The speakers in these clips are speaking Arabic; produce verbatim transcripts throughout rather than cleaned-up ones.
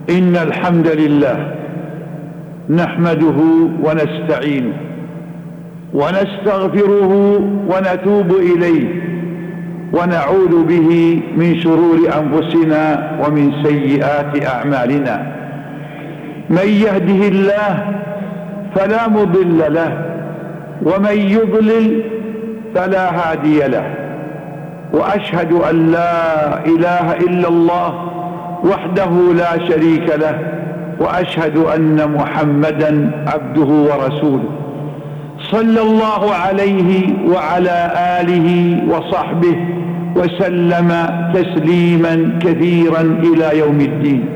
إن الحمد لله نحمده ونستعينه ونستغفره ونتوب إليه ونعوذ به من شرور أنفسنا ومن سيئات أعمالنا. من يهده الله فلا مضل له ومن يضلل فلا هادي له، وأشهد أن لا إله إلا الله وحده لا شريك له، وأشهد أن محمدا عبده ورسوله صلى الله عليه وعلى آله وصحبه وسلم تسليما كثيرا إلى يوم الدين.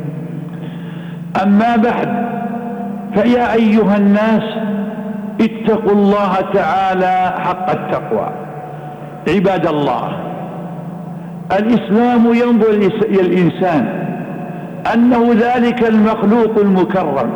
أما بعد، فيا أيها الناس اتقوا الله تعالى حق التقوى. عباد الله، الإسلام ينظر إلى الإنسان أنه ذلك المخلوق المكرم،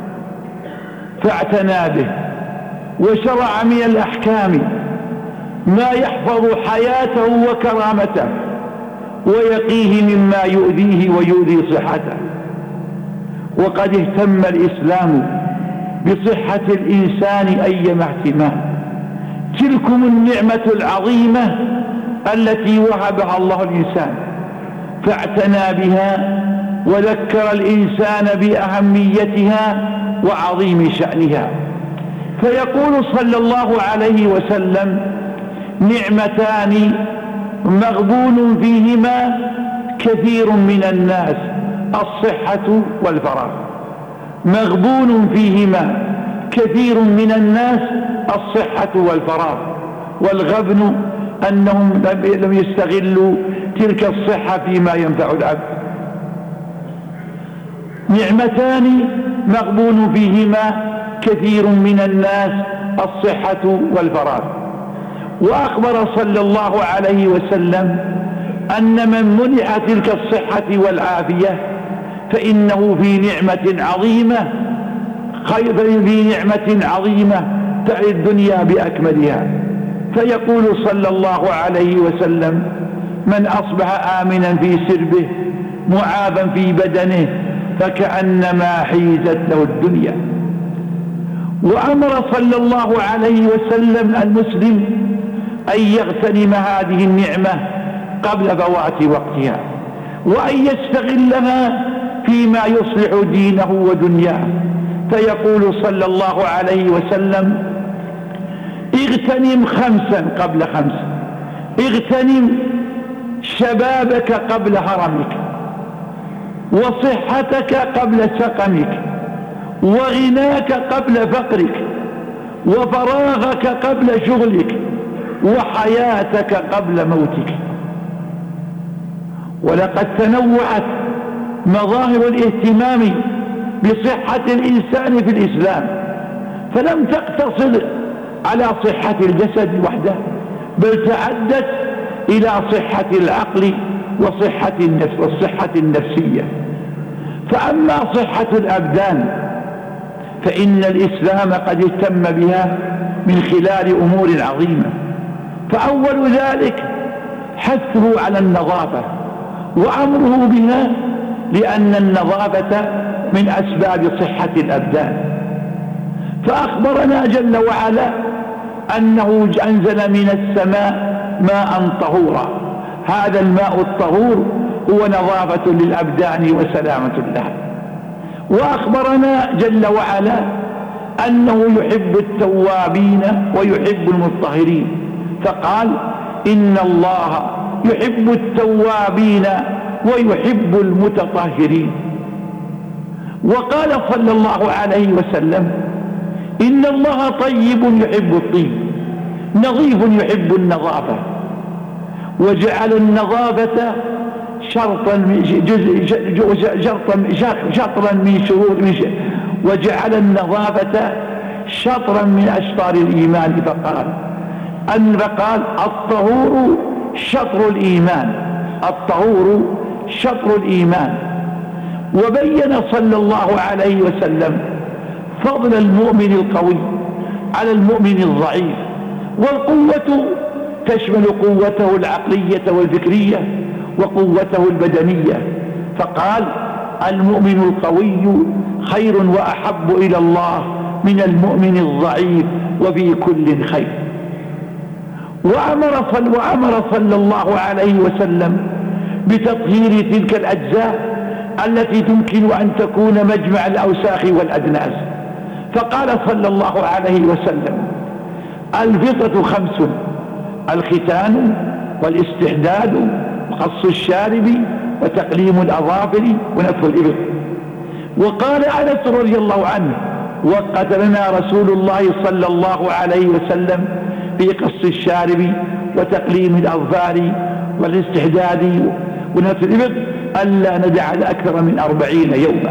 فاعتنى به وشرع من الأحكام ما يحفظ حياته وكرامته ويقيه مما يؤذيه ويؤذي صحته. وقد اهتم الإسلام بصحة الإنسان أيما اهتمام. تلكم النعمة العظيمة التي وهبها الله الإنسان، فاعتنى بها وذكر الإنسان بأهميتها وعظيم شأنها. فيقول صلى الله عليه وسلم: نعمتان مغبون فيهما كثير من الناس، الصحة والفراغ. مغبون فيهما كثير من الناس الصحة والفراغ، والغبن أنهم لم يستغلوا تلك الصحة فيما ينفع العبد. نعمتان مغبون فيهما كثير من الناس، الصحة والفراغ. وأخبر صلى الله عليه وسلم أن من منع تلك الصحة والعافية فإنه في نعمة عظيمة، خير في نعمة عظيمة تعي الدنيا بأكملها. فيقول صلى الله عليه وسلم: من أصبح آمنا في سربه معافا في بدنه فكأنما حيزت له الدنيا. وأمر صلى الله عليه وسلم المسلم أن يغتنم هذه النعمة قبل فوات وقتها، وأن يستغلها فيما يصلح دينه ودنياه. فيقول صلى الله عليه وسلم: اغتنم خمسا قبل خمس. اغتنم شبابك قبل هرمك، وصحتك قبل سقمك، وغناك قبل فقرك، وفراغك قبل شغلك، وحياتك قبل موتك. ولقد تنوعت مظاهر الاهتمام بصحة الإنسان في الإسلام، فلم تقتصر على صحة الجسد وحده، بل تعدت إلى صحة العقل وصحة النفس والصحة النفسية. فأما صحة الأبدان فإن الإسلام قد اهتم بها من خلال أمور عظيمة. فأول ذلك حثه على النظافة وأمره بها، لأن النظافة من أسباب صحة الأبدان. فأخبرنا جل وعلا أنه أنزل من السماء ماء طهورا. هذا الماء الطهور هو نظافة للأبدان وسلامة لها. وأخبرنا جل وعلا أنه يحب التوابين ويحب المطهرين، فقال: إن الله يحب التوابين ويحب المتطهرين. وقال صلى الله عليه وسلم: إن الله طيب يحب الطيب، نظيف يحب النظافة. وجعل النظافة شرطا شطرا من شروط، وجعل النظافة شطرا من أشطار الإيمان. فقال أن فقال الطهور شطر الإيمان، الطهور شطر الإيمان. وبين صلى الله عليه وسلم فضل المؤمن القوي على المؤمن الضعيف. والقوة تشمل قوته العقلية والفكرية وقوته البدنية. فقال: المؤمن القوي خير وأحب إلى الله من المؤمن الضعيف وفي كل خير. وأمر صلى, وأمر صلى الله عليه وسلم بتطهير تلك الأجزاء التي تمكن أن تكون مجمع الأوساخ والأدناس، فقال صلى الله عليه وسلم: الفطرة خمس: الختان والاستحداد وقص الشارب وتقليم الأظافر ونتف الإبط. وقال أنس رضي الله عنه: وقت لنا رسول الله صلى الله عليه وسلم في قص الشارب وتقليم الأظفار والاستحداد ونتف الإبط ألا ندع أكثر من أربعين يوما.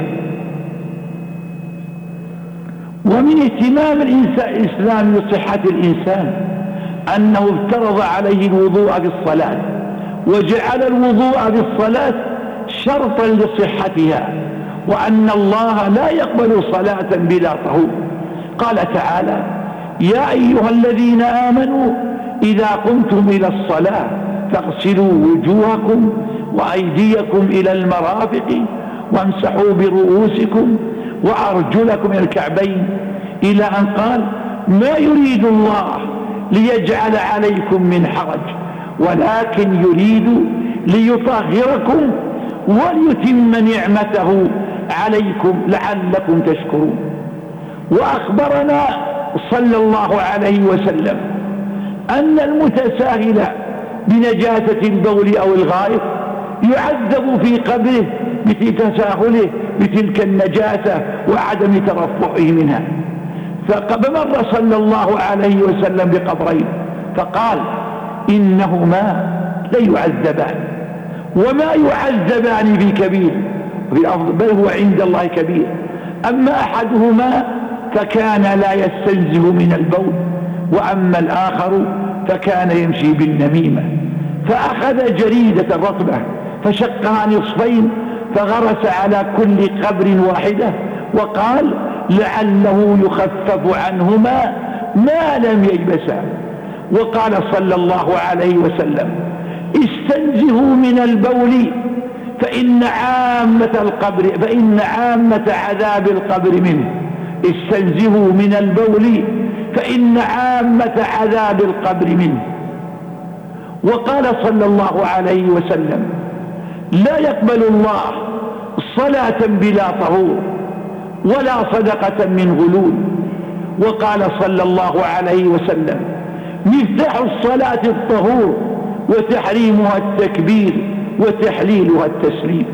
ومن اهتمام الإسلام بصحة الإنسان أنه افترض عليه الوضوء بالصلاة، وجعل الوضوء بالصلاة شرطا لصحتها، وأن الله لا يقبل صلاة بلا طهور. قال تعالى: يا أيها الذين آمنوا إذا قمتم إلى الصلاة فاغسلوا وجوهكم وأيديكم إلى المرافق وامسحوا برؤوسكم وأرجلكم إلى الكعبين، إلى أن قال: ما يريد الله ليجعل عليكم من حرج ولكن يريد ليطهركم وليتم نعمته عليكم لعلكم تشكرون. وأخبرنا صلى الله عليه وسلم أن المتساهل بنجاسة البول أو الغائط يعذب في قبره بتساهله بتلك النجاسة وعدم ترفعه منها. فمر صلى الله عليه وسلم بقبرين فقال: إنهما ليعذبان وما يعذبان في كبير، بل هو عند الله كبير. أما أحدهما فكان لا يستنزه من البول، وأما الآخر فكان يمشي بالنميمة. فأخذ جريدة رطبة فشقها نصفين فغرس على كل قبر واحدة وقال: لعله يخفف عنهما ما لم ييبسا. وقال صلى الله عليه وسلم: استنزهوا من البول فإن عامة القبر فإن عامة عذاب القبر منه. استنزهوا من البول فإن عامة عذاب القبر منه. وقال صلى الله عليه وسلم: لا يقبل الله صلاة بلا طهور ولا صدقة من غلول. وقال صلى الله عليه وسلم: مفتاح الصلاة الطهور وتحريمها التكبير وتحليلها التسليم.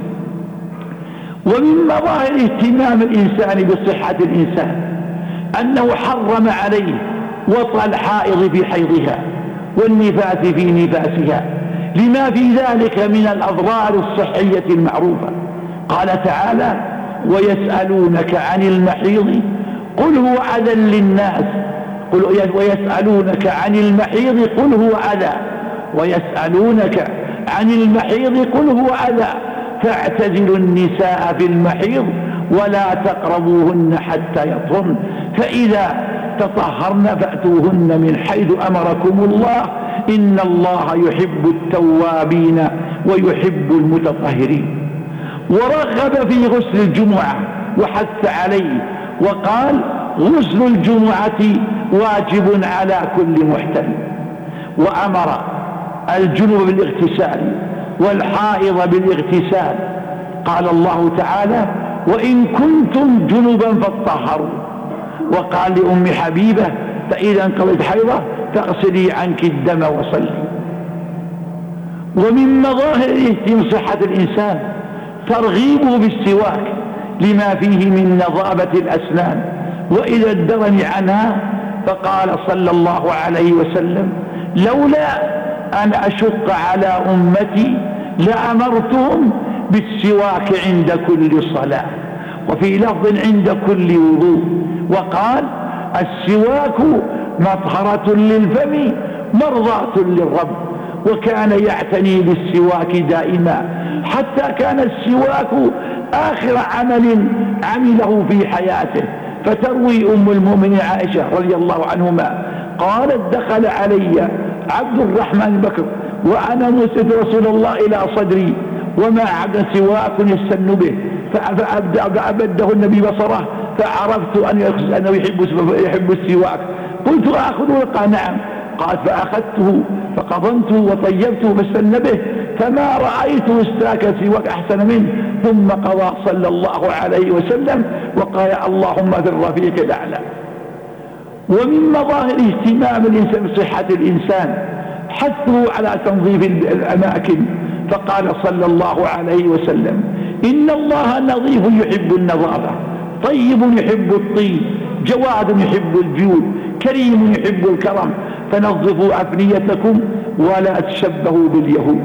ومن مظاهر اهتمام الإنسان بصحة الإنسان أنه حرم عليه وطأ الحائض في حيضها والنفاس في نفاسها لما في ذلك من الأضرار الصحية المعروفة. قال تعالى: ويسألونك عن المحيض قل هو أذى للناس قل ويسألونك عن المحيض قل هو أذى ويسألونك عن المحيض قل هو أذى فاعتزلوا النساء في المحيض ولا تقربوهن حتى يطهرن فإذا تطهرن فأتوهن من حيث أمركم الله إن الله يحب التوابين ويحب المتطهرين. ورغب في غسل الجمعة وحث عليه وقال: غسل الجمعة واجب على كل محتلم. وأمر الجنوب بالاغتسال والحائض بالاغتسال. قال الله تعالى: وإن كنتم جنبا فاطهروا. وقال لأم حبيبة: فإذا انقضت حيضة فاغسلي عنك الدم وصلي. ومن مظاهر اهتمام صحة الإنسان ترغيبه بالسواك لما فيه من نظافة الأسنان وإلى الدرن عنها. فقال صلى الله عليه وسلم: لولا أن أشق على أمتي لأمرتهم بالسواك عند كل صلاة، وفي لفظ عند كل وضوء. وقال: السواك مطهرة للفم مرضاة للرب. وكان يعتني بالسواك دائما حتى كان السواك آخر عمل عمله في حياته. فتروي أم المؤمنين عائشة رضي الله عنهما قالت: دخل علي عبد الرحمن بكر وأنا مسند رسول الله إلى صدري وما عبد سواك يستن به، فأبده النبي بصره فعرفت أنه يحب يحب السواك. قلت أخذه؟ قال نعم. قال فأخذته فقضمته وطيبته فاستنى به فما رأيته استاك السواك أحسن منه. ثم قضى صلى الله عليه وسلم وقال اللهم في الرفيق الأعلى. ومن مظاهر اهتمام الإنسان بصحة الإنسان حثه على تنظيف الأماكن، فقال صلى الله عليه وسلم إن الله نظيف يحب النظافة، طيب يحب الطيب، جواد يحب الجود، كريم يحب الكرم، فنظفوا أفنيتكم ولا تشبهوا باليهود.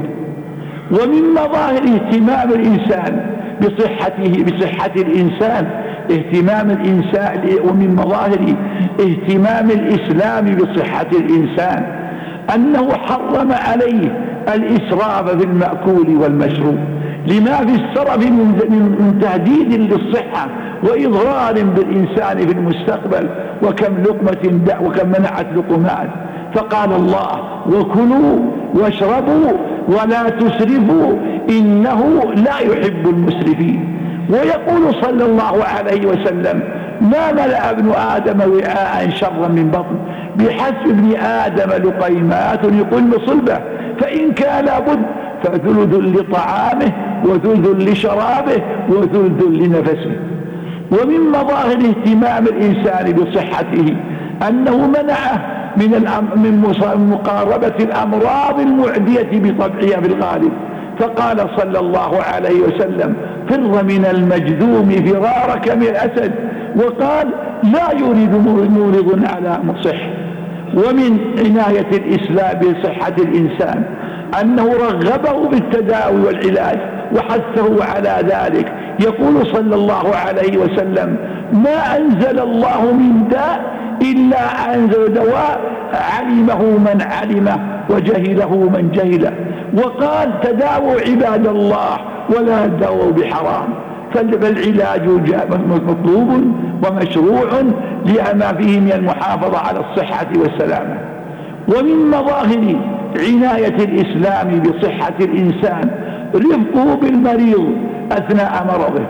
ومن مظاهر اهتمام الإنسان بصحته بصحة الإنسان اهتمام الإنسان ومن مظاهر اهتمام الإسلام بصحة الإنسان أنه حرم عليه الإسراف في المأكول والمشروب لما في السرف من تهديد للصحة وإضرار بالإنسان في المستقبل، وكم لقمة وكم منعت لقمات. فقال الله وكلوا واشربوا ولا تسرفوا إنه لا يحب المسرفين. ويقول صلى الله عليه وسلم ما ملأ ابن آدم وعاء شرا من بطن بحسب ابن آدم لقيمات يقل صلبه فإن كان بد فثلث لطعامه وثلث لشرابه وثلث لنفسه. ومن مظاهر اهتمام الإنسان بصحته أنه منعه من, من مقاربة الأمراض المعدية بطبعها في الغالب، فقال صلى الله عليه وسلم فر من المجذوم فرارك من الأسد، وقال لا يريد مورض على مصح. ومن عناية الإسلام بصحة الإنسان أنه رغبه بالتداوي والعلاج وحثه على ذلك. يقول صلى الله عليه وسلم ما أنزل الله من داء إلا أنزل دواء علمه من علمه وجهله من جهله، وقال تداووا عباد الله ولا تداووا بحرام. فالعلاج مطلوب ومشروع لما فيه من المحافظة على الصحة والسلامة. ومن مظاهر عناية الإسلام بصحة الإنسان رفقه بالمريض أثناء مرضه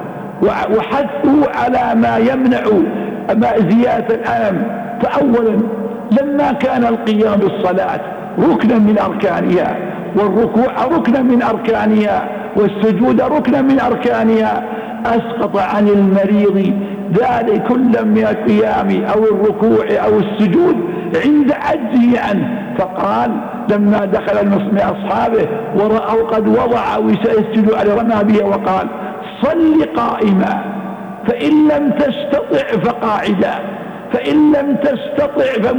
وحثه على ما يمنع زيادة الألم. فأولا لما كان القيام بالصلاة ركنا من أركانها والركوع ركنا من أركانها والسجود ركنا من أركانها أسقط عن المريض ذلك كل من القيام أو الركوع أو السجود عند عجزه عنه. فقال لما دخل من أصحابه ورأوا قد وضع وسيسجد على رمى به وقال صل قائما فإن لم تستطع فقاعدا فإن لم تستطع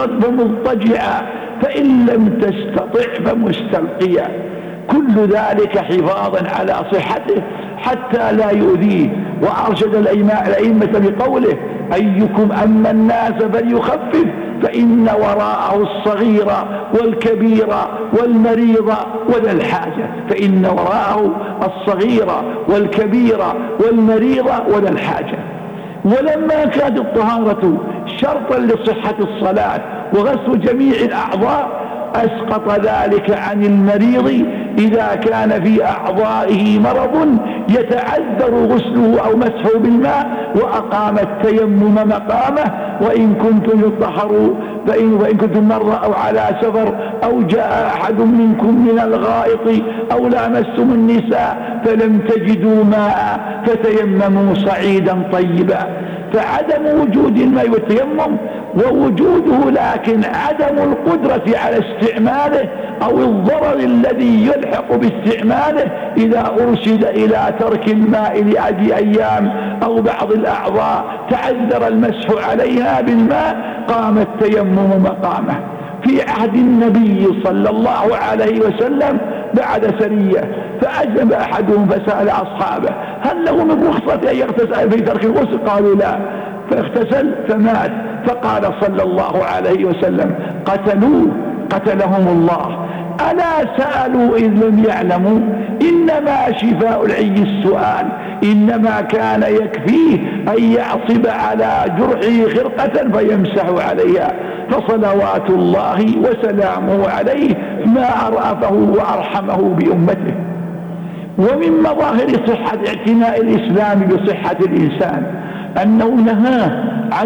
فمضطجعا فإن لم تستطع فمستلقيا، كل ذلك حفاظا على صحته حتى لا يؤذيه. وأرشد الأئمة بقوله أيكم أما الناس فليخفف فإن وراءه الصغير والكبير والمريض وذا الحاجة فإن وراءه الصغير والكبير والمريض وذا الحاجة. ولما كانت الطهارة شرطا لصحة الصلاة وغسل جميع الأعضاء أسقط ذلك عن المريض إذا كان في أعضائه مرض يتعذر غسله أو مسحه بالماء وأقام التيمم مقامه. وإن كنتم يطهروا فإن, وإن كنتم مرة أو على سفر أو جاء أحد منكم من الغائط أو لامستم النساء فلم تجدوا ماء فتيمموا صعيدا طيبا. فعدم وجود الماء والتيمم ووجوده لكن عدم القدرة على استعماله أو الضرر الذي يلحق باستعماله إذا أرشد إلى ترك الماء لأجل أيام أو بعض الأعضاء تعذر المسح عليها بالماء قام التيمم مقامه. في عهد النبي صلى الله عليه وسلم بعد سرية فأجنب أحدهم فسأل أصحابه هل له من رخصة أن يغتسل في ترك الغسل؟ قالوا لا، فاغتسل فمات. فقال صلى الله عليه وسلم قتلوه قتلهم الله. ألا سألوا إذ لم يعلموا؟ إنما شفاء العي السؤال، إنما كان يكفيه أن يعصب على جرحه خرقة فيمسح عليها. فصلوات الله وسلامه عليه ما أرأفه وأرحمه بأمته. ومن مظاهر صحة اعتناء الإسلام بصحة الإنسان أنه نهاه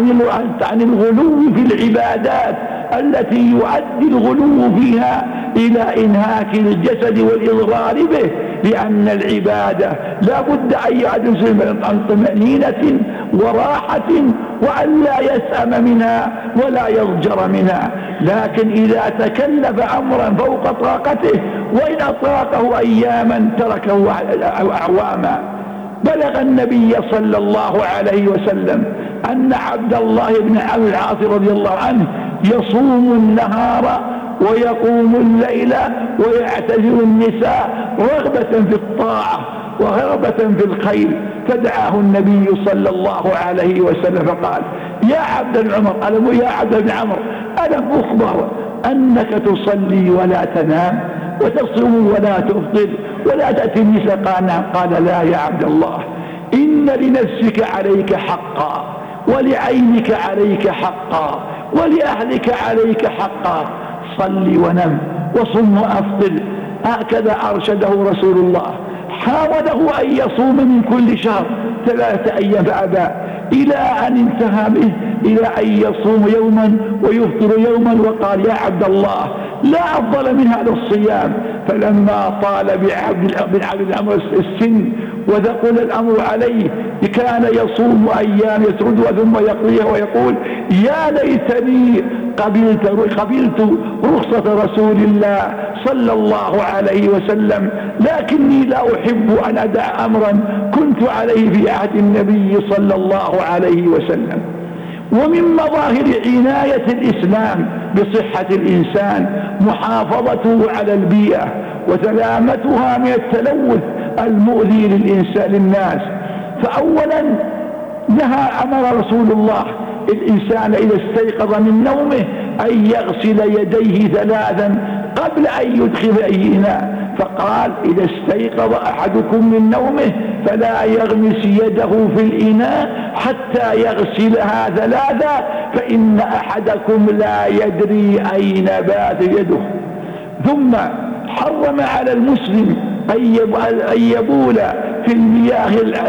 عن الغلو في العبادات التي يؤدي الغلو فيها إلى إنهاك الجسد والإضرار به، لأن العبادة لا بد أن يعد عن طمأنينة وراحة وأن لا يسأم منها ولا يضجر منها. لكن إذا تكلف أمرا فوق طاقته وإن أطاقه أياما تركه أعواما. بلغ النبي صلى الله عليه وسلم أن عبد الله بن عمرو العاص رضي الله عنه يصوم النهار ويقوم الليل ويعتزل النساء رغبة في الطاعة ورغبة في الخير، فدعاه النبي صلى الله عليه وسلم فقال: يا عبد بن عمر ألم يا عبد بن عمرو ألم أخبر أنك تصلي ولا تنام وتصوم ولا تفطر ولا تأتي النساء؟ قال نعم. قال: لا يا عبد الله، إن لنفسك عليك حقا ولعينك عليك حقا ولأهلك عليك حقا، صل ونم وصم وأفطر. هكذا أرشده رسول الله. حاوله أن يصوم من كل شهر ثلاثة أيام فأبى، إلى أن انتهى به إلى أن يصوم يوما ويفطر يوما، وقال: يا عبد الله لا أفضل من هذا الصيام. فلما طال بعبد بن عبد عمرو السن وثقل الأمر عليه كان يصوم أيام يسردها ثم يقضيها ويقول: يا ليتني قبلت, قبلت رخصة رسول الله صلى الله عليه وسلم، لكني لا أحب أن أدع أمرا كنت عليه في عهد النبي صلى الله عليه وسلم. ومن مظاهر عناية الإسلام بصحة الإنسان محافظته على البيئة وسلامتها من التلوث المؤذي للإنسان للناس. فأولا نهى أمر رسول الله الإنسان إذا استيقظ من نومه أن يغسل يديه ثلاثا قبل أن يدخل أي إناء، فقال: إذا استيقظ أحدكم من نومه فلا يغمس يده في الإناء حتى يغسلها ثلاثا، فإن أحدكم لا يدري أين بات يده. ثم حرم على المسلم أن يبول في المياه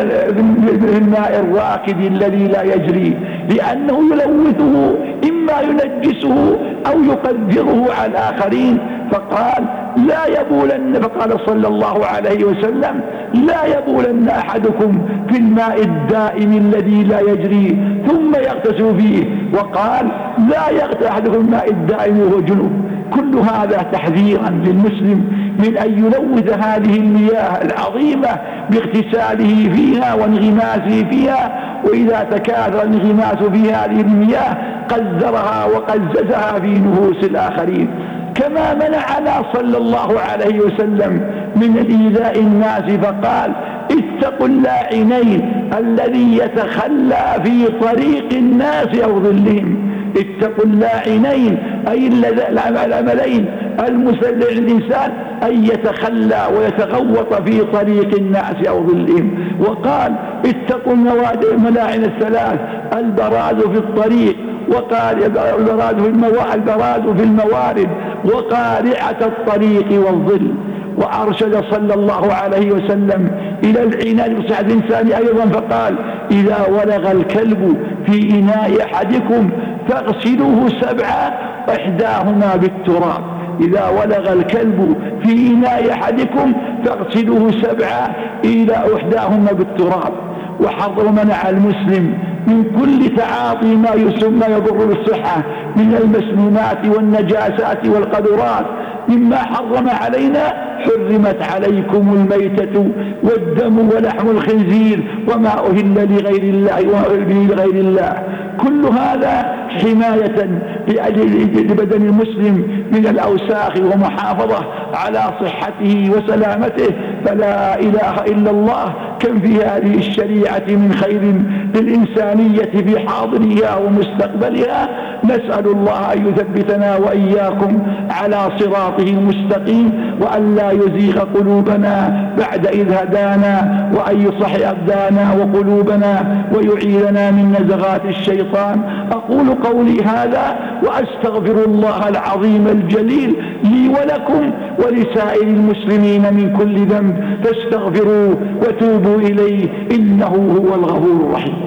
في الماء الراكد الذي لا يجري، لأنه يلوثه إما ينجسه أو يقدره على الآخرين. فقال: لا يبولن، فقال صلى الله عليه وسلم: لا يبولن أحدكم في الماء الدائم الذي لا يجري ثم يغتسل فيه، وقال: لا يغتسل أحدكم الماء الدائم وهو جنوب. كل هذا تحذيرا للمسلم من أن يلوث هذه المياه العظيمة باغتساله فيها وانغماسه فيها، وإذا تكاثر الانغماس في هذه المياه قذرها وقززها في نفوس الآخرين. كما منعنا صلى الله عليه وسلم من إيذاء الناس، فقال: اتقوا اللاعنين الذي يتخلى في طريق الناس أو ظلهم. اتقوا اللاعنين أي العملين المسلع الإنسان أن يتخلى ويتغوط في طريق الناس أو ظلهم. وقال: اتقوا الملاعن الثلاث: البراز في الطريق، وقال البراز في البراز في الموارد، وقارعة الطريق والظل. وأرشد صلى الله عليه وسلم إلى العناية بصحة الإنسان أيضا، فقال: إذا ولغ الكلب في إناء أحدكم فاغسلوه سبعا إحداهما بالتراب. إذا ولغ الكلب في إناء أحدكم فاغسلوه سبعا إلى إحداهما بالتراب. وحرم منع المسلم من كل تعاطي ما يسمى يضر بالصحة من المسمومات والنجاسات والقذرات. مما حرم علينا: حرمت عليكم الميتة والدم ولحم الخنزير وما أهل لغير الله وأهل لغير الله. كل هذا حماية لبدن المسلم من الأوساخ ومحافظة على صحته وسلامته. فلا إله إلا الله، كم في هذه الشريعة من خير للإنسانية في حاضرها ومستقبلها. نسأل الله أن يثبتنا وإياكم على صراطه المستقيم، وأن لا يزيغ قلوبنا بعد إذ هدانا، وأن يصحح أبدانا وقلوبنا ويعيذنا من نزغات الشيطان. أقول قولي هذا وأستغفر الله العظيم الجليل لي ولكم ولسائر المسلمين من كل ذنب، فاستغفروه وتوبوا إليه إنه هو الغفور الرحيم.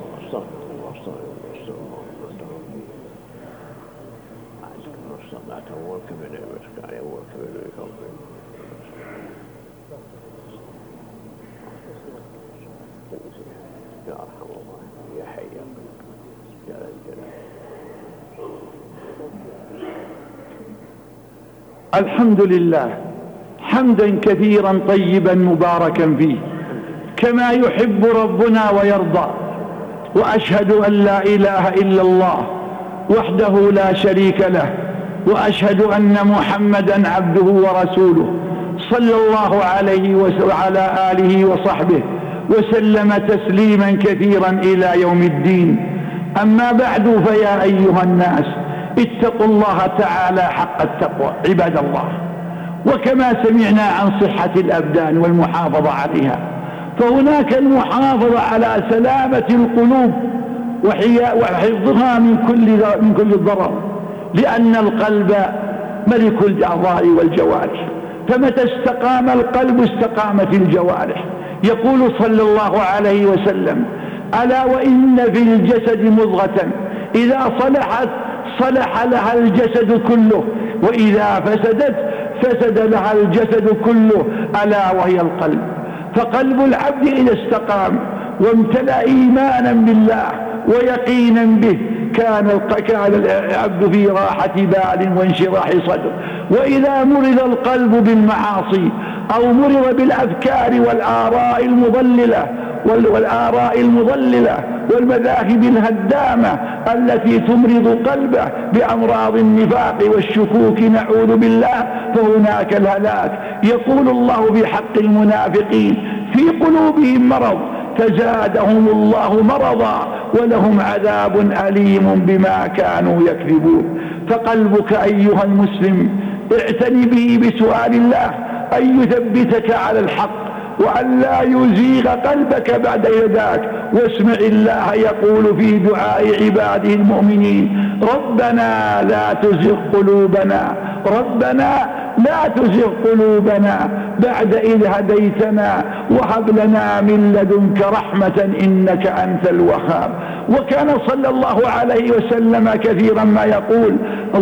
الحمد لله حمدا كثيرا طيبا مباركا فيه كما يحب ربنا ويرضى، وأشهد أن لا إله إلا الله وحده لا شريك له، وأشهد أن محمدا عبده ورسوله صلى الله عليه وعلى آله وصحبه وسلم تسليما كثيرا إلى يوم الدين. أما بعد، فيا أيها الناس اتقوا الله تعالى حق التقوى عباد الله. وكما سمعنا عن صحة الأبدان والمحافظة عليها، فهناك المحافظة على سلامة القلوب وحفظها من كل من كل ضرر، لأن القلب ملك الأعضاء والجوارح، فمتى استقام القلب استقامت الجوارح. يقول صلى الله عليه وسلم: ألا وإن في الجسد مضغة إذا صلحت صلح لها الجسد كله، وإذا فسدت فسد لها الجسد كله، ألا وهي القلب. فقلب العبد إذا استقام وامتلأ إيمانا بالله ويقينا به كان كان العبد في راحة بال وانشراح صدر. وإذا مرض القلب بالمعاصي أو مرض بالأفكار والآراء المضللة والآراء المضللة والمذاهب الهدامة التي تمرض قلبه بأمراض النفاق والشكوك نعوذ بالله، فهناك الهلاك. يقول الله بحق المنافقين: في قلوبهم مرض فزادهم الله مرضا ولهم عذاب أليم بما كانوا يكذبون. فقلبك أيها المسلم اعتني به بسؤال الله أن يثبتك على الحق وأن لا يزيغ قلبك بعد ذاك. واسمع الله يقول في دعاء عباده المؤمنين: ربنا لا تزغ قلوبنا ربنا لا تزغ قلوبنا بعد إذ هديتنا وهب لنا من لدنك رحمة إنك أنت الوهاب. وكان صلى الله عليه وسلم كثيرا ما يقول: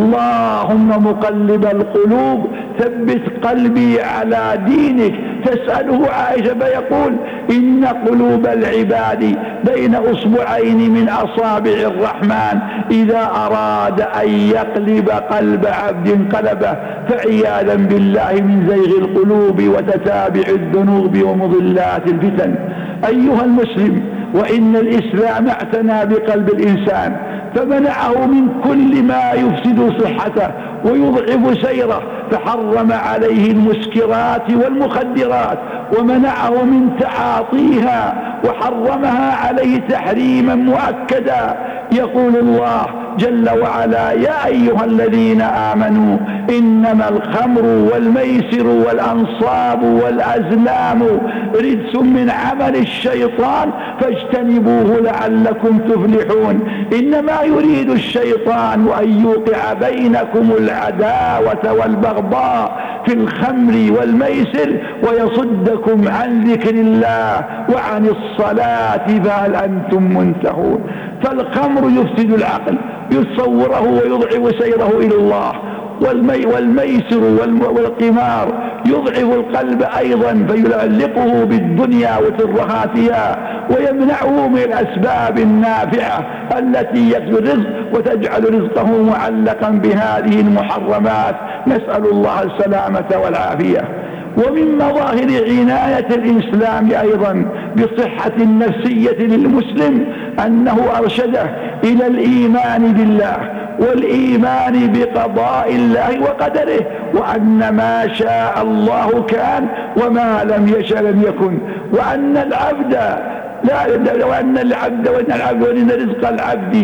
اللهم مقلب القلوب ثبت قلبي على دينك. تسأله عائشة فيقول: إن قلوب العباد بين أصبعين من أصابع الرحمن، إذا أراد أن يقلب قلب عبد قلبه، فعياذا بالله من زيغ القلوب وتتابع الذنوب ومضلات الفتن. أيها المسلم، وإن الإسلام اعتنى بقلب الإنسان فمنعه من كل ما يفسد صحته ويضعف سيره، فحرم عليه المسكرات والمخدرات ومنعه من تعاطيها وحرمها عليه تحريما مؤكدا. يقول الله جل وعلا: يا أيها الذين آمنوا إنما الخمر والميسر والأنصاب والأزلام رجس من عمل الشيطان فاجتنبوه لعلكم تفلحون. إنما يريد الشيطان أن يوقع بينكم العداوة والبغضاء في الخمر والميسر ويصدكم عن ذكر الله وعن الصلاة فهل أنتم منتهون. فالخمر يفسد العقل، يصوره ويضعف سيره إلى الله، والمي والميسر والقمار يضعف القلب أيضا فيعلقه بالدنيا وترهاتها ويمنعه من الأسباب النافعة التي يكسب الرزق وتجعل رزقه معلقا بهذه المحرمات. نسأل الله السلامة والعافية. ومن مظاهر عناية الإسلام أيضا بصحة النفسية للمسلم أنه أرشده إلى الإيمان بالله والإيمان بقضاء الله وقدره، وأن ما شاء الله كان وما لم يشأ لم يكن، وأن العبد لا وأن العبد وأن العبد وأن رزق العبد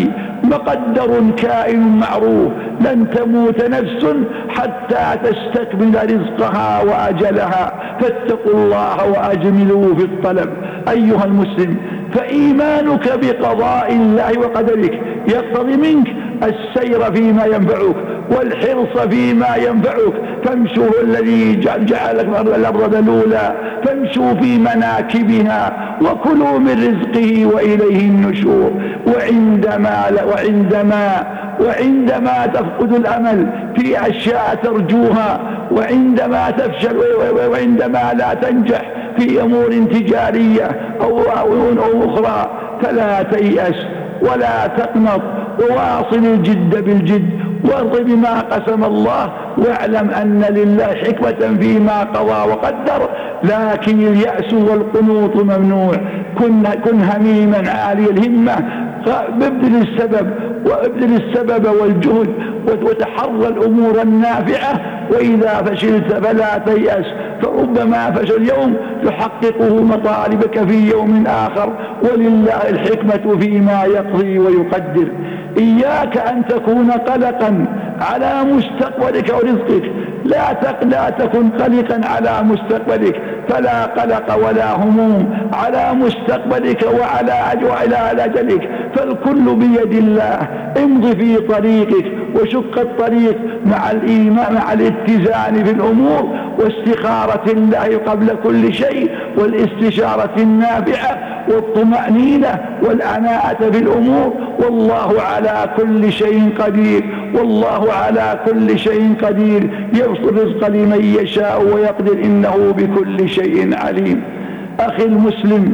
مقدر كائن معروف، لن تموت نفس حتى تستكمل رزقها وأجلها، فاتقوا الله وأجملوا في الطلب. أيها المسلم، فإيمانك بقضاء الله وقدرك يقتضي منك السير فيما ينفعك والحرص فيما ينفعك. فامشوا الذي جعل لكم الأرض ذلولا فامشوا في مناكبها وكلوا من رزقه وإليه النشور. وعندما وعندما وعندما تفقد الأمل في أشياء ترجوها، وعندما تفشل، وعندما لا تنجح في أمور تجارية أو أو أخرى، فلا تيأس ولا تقنط، وواصل الجد بالجد، وارض بما قسم الله، واعلم أن لله حكمة فيما قضى وقدر. لكن اليأس والقنوط ممنوع. كن, كن هميما عالي الهمة، ابذل السبب وابذل السبب والجهد، وتحرى الأمور النافعة. وإذا فشلت فلا تيأس، فربما فشل اليوم تحققه مطالبك في يوم آخر، ولله الحكمة فيما يقضي ويقدر. إياك أن تكون قلقا على مستقبلك ورزقك. لا لا تكن قلقا على مستقبلك، فلا قلق ولا هموم على مستقبلك وعلى أجلك، فالكل بيد الله. امض في طريقك وشق الطريق مع الإيمان، مع الاتزان في الأمور، واستخارة الله قبل كل شيء، والاستشارة النافعة، والطمأنينة والعناءة في الأمور. والله على كل شيء قدير، والله على كل شيء قدير، يبسط الرزق لمن يشاء ويقدر، إنه بكل شيء عليم. أخي المسلم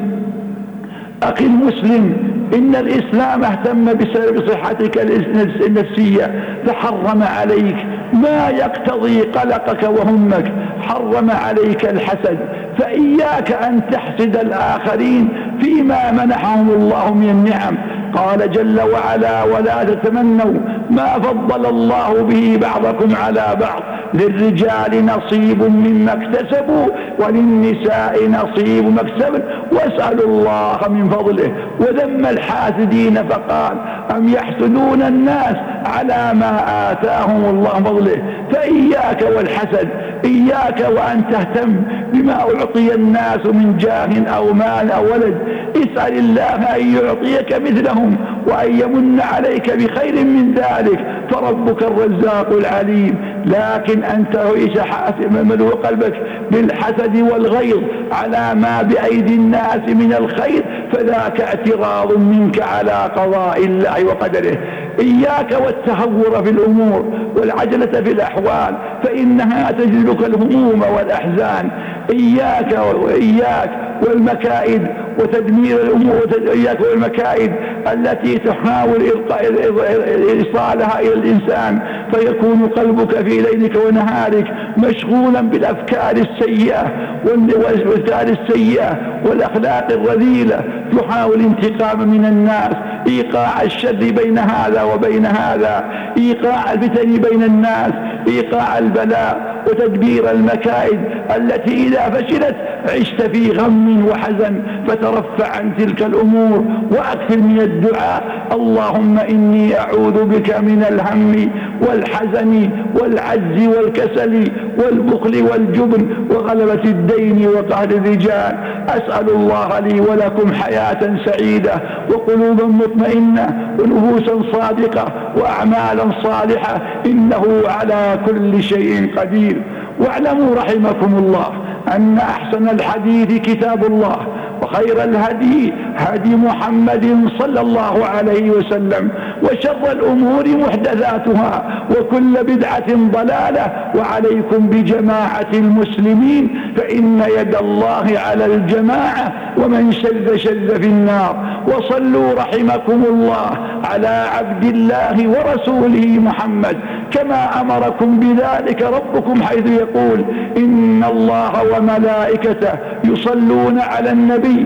أخي المسلم إن الإسلام اهتم بصحتك النفسية، فحرم عليك ما يقتضي قلقك وهمك. حرم عليك الحسد، فإياك أن تحسد الآخرين فيما منحهم الله من النعم. قال جل وعلا: ولا تتمنوا ما فضل الله به بعضكم على بعض، للرجال نصيب مما اكتسبوا وللنساء نصيب ما اكتسبوا واسألوا الله من فضله. وذم الحاسدين فقال: أم يحسدون الناس على ما آتاهم الله من فضله. فإياك والحسد، إياك وأن تهتم بما أعطي الناس من جاه أو مال أو ولد. اسأل الله أن يعطيك مثلهم وأن يمن عليك بخير من ذلك، فربك الرزاق العليم. لكن أن تعيش ملو قلبك بالحسد والغيظ على ما بأيدي الناس من الخير، فذاك اعتراض منك على قضاء الله وقدره. إياك والتهور في الأمور والعجلة في الأحوال، فإنها تجلبك الهموم والأحزان. إياك وإياك والمكائد وتدمير الأمور، إياك والمكائد التي تحاول إيصالها إلى الإنسان، فيكون قلبك في ليلك ونهارك مشغولا بالأفكار السيئة والأفكار السيئة والأخلاق الرذيلة، تحاول انتقام من الناس، إيقاع الشر بين هذا وبين هذا، إيقاع الفتن بين الناس، إيقاع البلاء وتدبير المكائد التي إذا فشلت عشت في غم وحزن. فترفع عن تلك الأمور وأكثر من الدعاء: اللهم إني أعوذ بك من الهم والحزن والعجز والكسل والبخل والجبن وغلبة الدين وقهر الرجال. أسأل الله لي ولكم حياة سعيدة وقلوبا مطمئنة ونفوسا صادقة وأعمالا صالحة، إنه على كل شيء قدير. واعلموا رحمكم الله أن أحسن الحديث كتاب الله، وخير الهدي هدي محمد صلى الله عليه وسلم، وشر الأمور محدثاتها، وكل بدعة ضلالة. وعليكم بجماعة المسلمين، فإن يد الله على الجماعة، ومن شذ شذ في النار. وصلوا رحمكم الله على عبد الله ورسوله محمد، كما أمركم بذلك ربكم، حيث يقول: إن الله وملائكته يصلون على النبي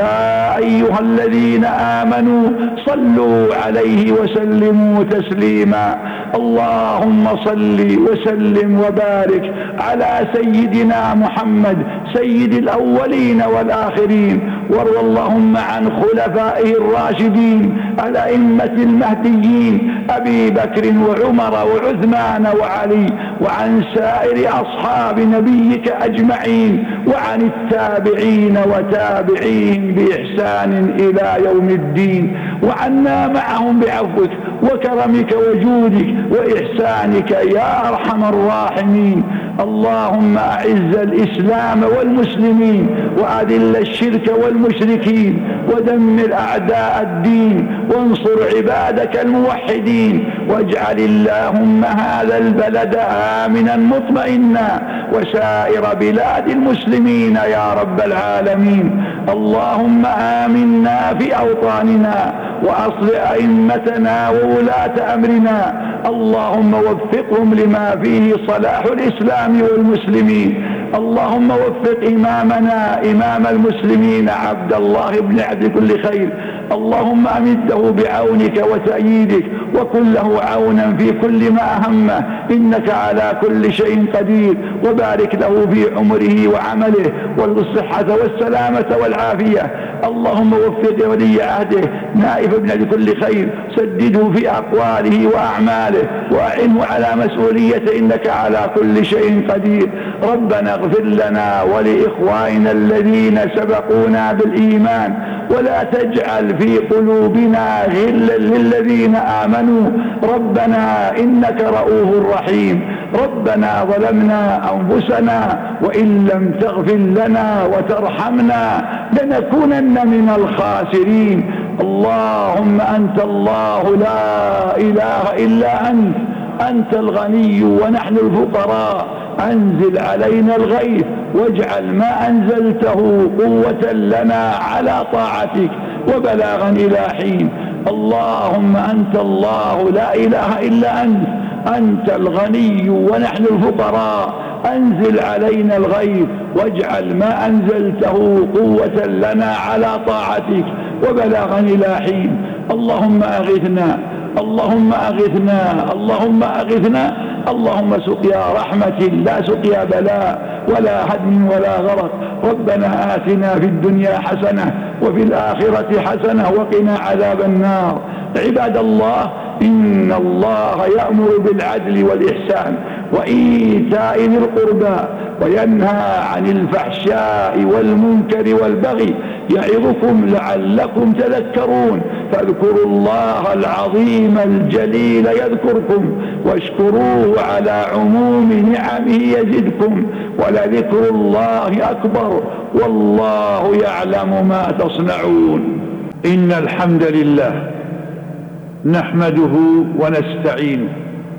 يا أيها الذين آمنوا صلوا عليه وسلموا تسليما. اللهم صل وسلم وبارك على سيدنا محمد سيد الأولين والآخرين، وارض اللهم عن خلفائه الراشدين الأئمة المهديين أبي بكر وعمر وعثمان وعلي، وعن سائر أصحاب نبيك أجمعين، وعن التابعين وتابعين بإحسان إلى يوم الدين، وعنا معهم بعفوك وكرمك وجودك وإحسانك يا أرحم الراحمين. اللهم أعز الإسلام والمسلمين وأذل الشرك والمشركين ودمر أعداء الدين وانصر عبادك الموحدين، واجعل اللهم هذا البلد آمنا مطمئنا وسائر بلاد المسلمين يا رب العالمين. اللهم آمنا في أوطاننا وأصلح أئمتنا وولاة أمرنا، اللهم وفقهم لما فيه صلاح الإسلام والمسلمين. اللهم وفق إمامنا إمام المسلمين عبد الله بن عبد كل خير، اللهم أمده بعونك وتأييدك وكن له عونا في كل ما أهمه، إنك على كل شيء قدير، وبارك له في عمره وعمله والصحة والسلامة والعافية. اللهم وفق ولي عهده نائف ابن عبد كل خير، سدده في أقواله وأعماله وأعنه على مسؤوليته، إنك على كل شيء قدير. ربنا اغفر لنا ولإخواننا الذين سبقونا بالإيمان، ولا تجعل في قلوبنا غلا للذين آمنوا، ربنا إنك رؤوف رحيم. ربنا ظلمنا أنفسنا وإن لم تغفر لنا وترحمنا لنكونن من الخاسرين. اللهم أنت الله لا إله إلا أنت، أنت الغني ونحن الفقراء، أنزل علينا الغيث واجعل ما أنزلته قوة لنا على طاعتك وبلاغا إلى حين. اللهم أنت الله لا إله إلا أنت، أنت الغني ونحن الفقراء، أنزل علينا الغيث واجعل ما أنزلته قوة لنا على طاعتك وبلاغا إلى حين. اللهم أغثنا اللهم أغثنا اللهم أغثنا اللهم سقيا رحمة لا سقيا بلاء ولا هدم ولا غرق. ربنا آتنا في الدنيا حسنة وفي الآخرة حسنة وقنا عذاب النار. عباد الله، إن الله يأمر بالعدل والإحسان وإيتاء ذي القربى وينهى عن الفحشاء والمنكر والبغي يعظكم لعلكم تذكرون. فاذكروا الله العظيم الجليل يذكركم واشكروه على عموم نعمه يزدكم ولذكر الله أكبر والله يعلم ما تصنعون. إن الحمد لله نحمده ونستعينه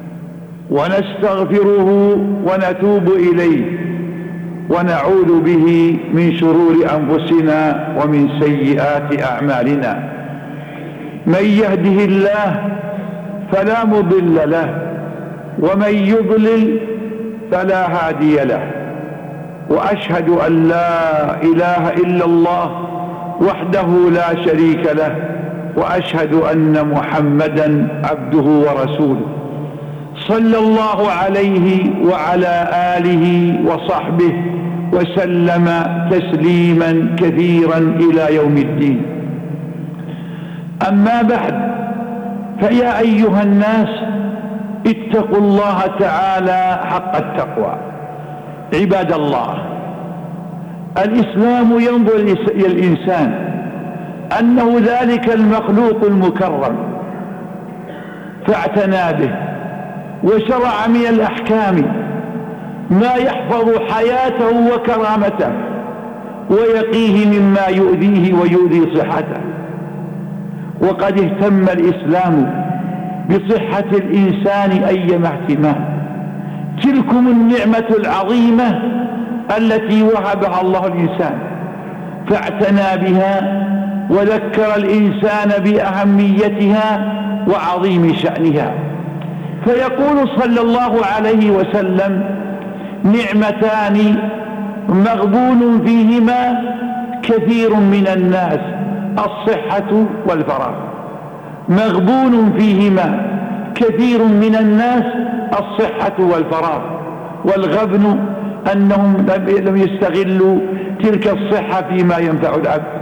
ونستغفره ونتوب إليه ونعوذ به من شرور أنفسنا ومن سيئات أعمالنا. من يهده الله فلا مضل له ومن يضلل فلا هادي له، وأشهد أن لا إله إلا الله وحده لا شريك له، وأشهد أن محمدا عبده ورسوله صلى الله عليه وعلى آله وصحبه وسلم تسليما كثيرا إلى يوم الدين. أما بعد، فيا أيها الناس اتقوا الله تعالى حق التقوى. عباد الله، الإسلام ينظر إلى الإنسان أنه ذلك المخلوق المكرم فاعتنى به وشرع من الأحكام ما يحفظ حياته وكرامته ويقيه مما يؤذيه ويؤذي صحته. وقد اهتم الإسلام بصحة الإنسان أيما اهتمام. تلكم النعمة العظيمة التي وهبها الله الإنسان فاعتنى بها وذكر الإنسان بأهميتها وعظيم شأنها. فيقول صلى الله عليه وسلم: نعمتان مغبون فيهما كثير من الناس، الصحة والفراغ. مغبون فيهما كثير من الناس الصحة والفراغ. والغبن أنهم لم يستغلوا تلك الصحة فيما ينفع العبد.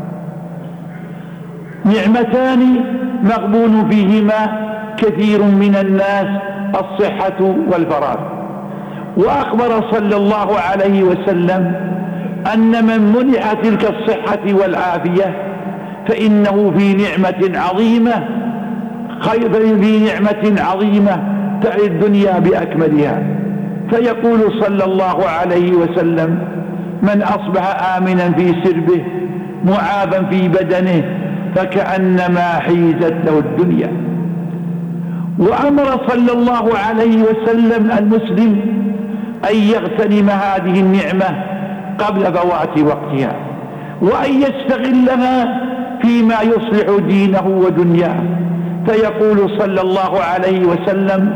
نعمتان مغبون فيهما كثير من الناس، الصحة والفراغ. وأخبر صلى الله عليه وسلم أن من منع تلك الصحة والعافية فإنه في نعمة عظيمة، خير في نعمة عظيمة تعي الدنيا بأكملها. فيقول صلى الله عليه وسلم: من أصبح آمنا في سربه معافا في بدنه فكأنما حيزت له الدنيا. وأمر صلى الله عليه وسلم المسلم أن يغتنم هذه النعمة قبل فوات وقتها، وأن يستغلها فيما يصلح دينه ودنياه. فيقول صلى الله عليه وسلم: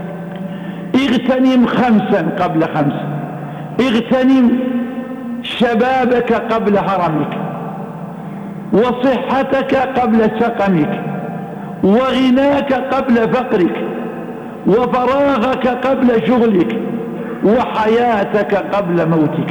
اغتنم خمسا قبل خمس، اغتنم شبابك قبل هرمك، وصحتك قبل سقمك، وغناك قبل فقرك، وفراغك قبل شغلك، وحياتك قبل موتك.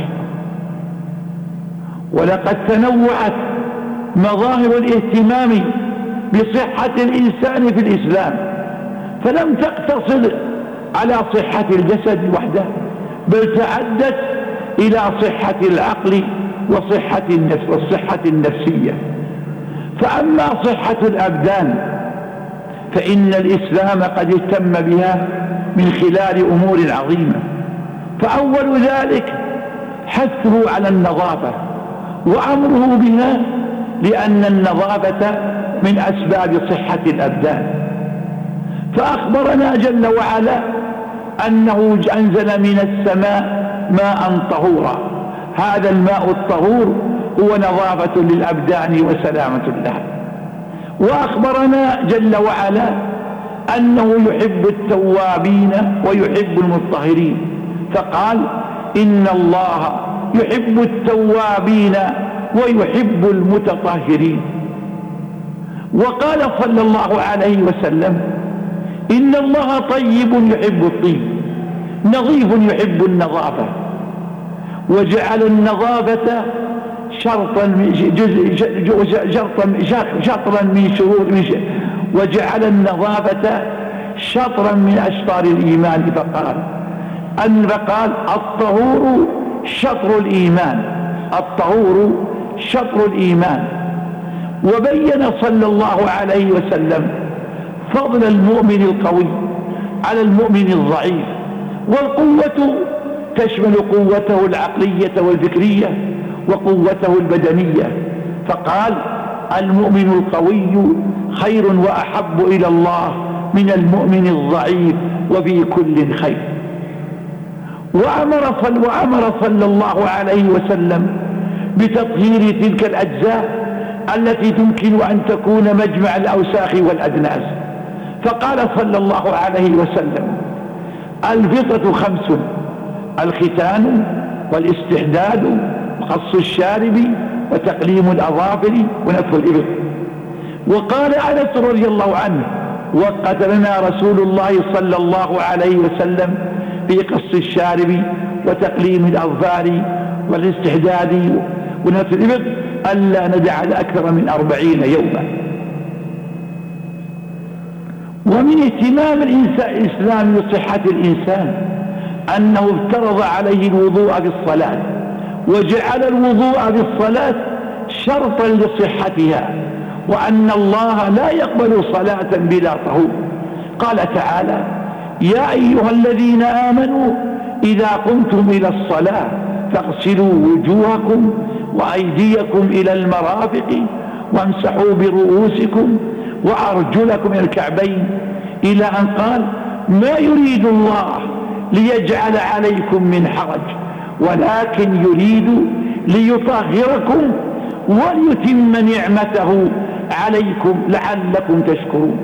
ولقد تنوعت مظاهر الاهتمام بصحة الإنسان في الإسلام، فلم تقتصر على صحة الجسد وحده، بل تعدت إلى صحة العقل وصحة النفس والصحة النفسية. فأما صحة الأبدان فإن الإسلام قد اهتم بها من خلال أمور عظيمة. فأول ذلك حثه على النظافة وأمره بها، لأن النظافة من أسباب صحة الأبدان. فأخبرنا جل وعلا أنه أنزل من السماء ماء طهورا، هذا الماء الطهور هو نظافة للأبدان وسلامة لها. وأخبرنا جل وعلا أنه يحب التوابين ويحب المطهرين، فقال: إن الله يحب التوابين ويحب المتطهرين. وقال صلى الله عليه وسلم: إن الله طيب يحب الطيب، نظيف يحب النظافة. وجعل النظافة شرطا شطرا من شروط، وجعل النظافة شطرا من أشطار الإيمان، فقال أن فقال الطهور شطر الإيمان، الطهور شطر الإيمان. وبين صلى الله عليه وسلم فضل المؤمن القوي على المؤمن الضعيف. والقوة تشمل قوته العقلية والفكرية وقوته البدنية، فقال: المؤمن القوي خير وأحب إلى الله من المؤمن الضعيف وفي كل خير. وأمر صلى, وأمر صلى الله عليه وسلم بتطهير تلك الأجزاء التي تمكن أن تكون مجمع الأوساخ والأدناس، فقال صلى الله عليه وسلم: الفطرة خمس: الختان والاستحداد وقص الشارب وتقليم الأظافر ونتف الإبط. وقال أنس رضي الله عنه: وقت لنا رسول الله صلى الله عليه وسلم في قص الشارب وتقليم الأظفار والاستحداد ونتف الإبط ألا ندع أكثر من أربعين يوما. ومن اهتمام الإسلام بصحة الإنسان أنه افترض عليه الوضوء في الصلاة، وجعل الوضوء في الصلاة شرطا لصحتها، وأن الله لا يقبل صلاة بلا طهور. قال تعالى: يا أيها الذين آمنوا إذا قمتم إلى الصلاة فاغسلوا وجوهكم وأيديكم إلى المرافق وامسحوا برؤوسكم وأرجلكم إلى الكعبين، إلى أن قال: ما يريد الله ليجعل عليكم من حرج ولكن يريد ليطهركم وليتم نعمته عليكم لعلكم تشكرون.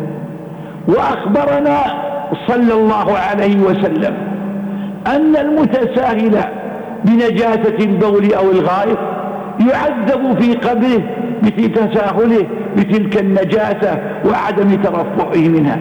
وأخبرنا صلى الله عليه وسلم أن المتساهل بنجاسة البول أو الغائط يعذب في قبره مثل تساهله بتلك النجاسة وعدم ترفعه منها.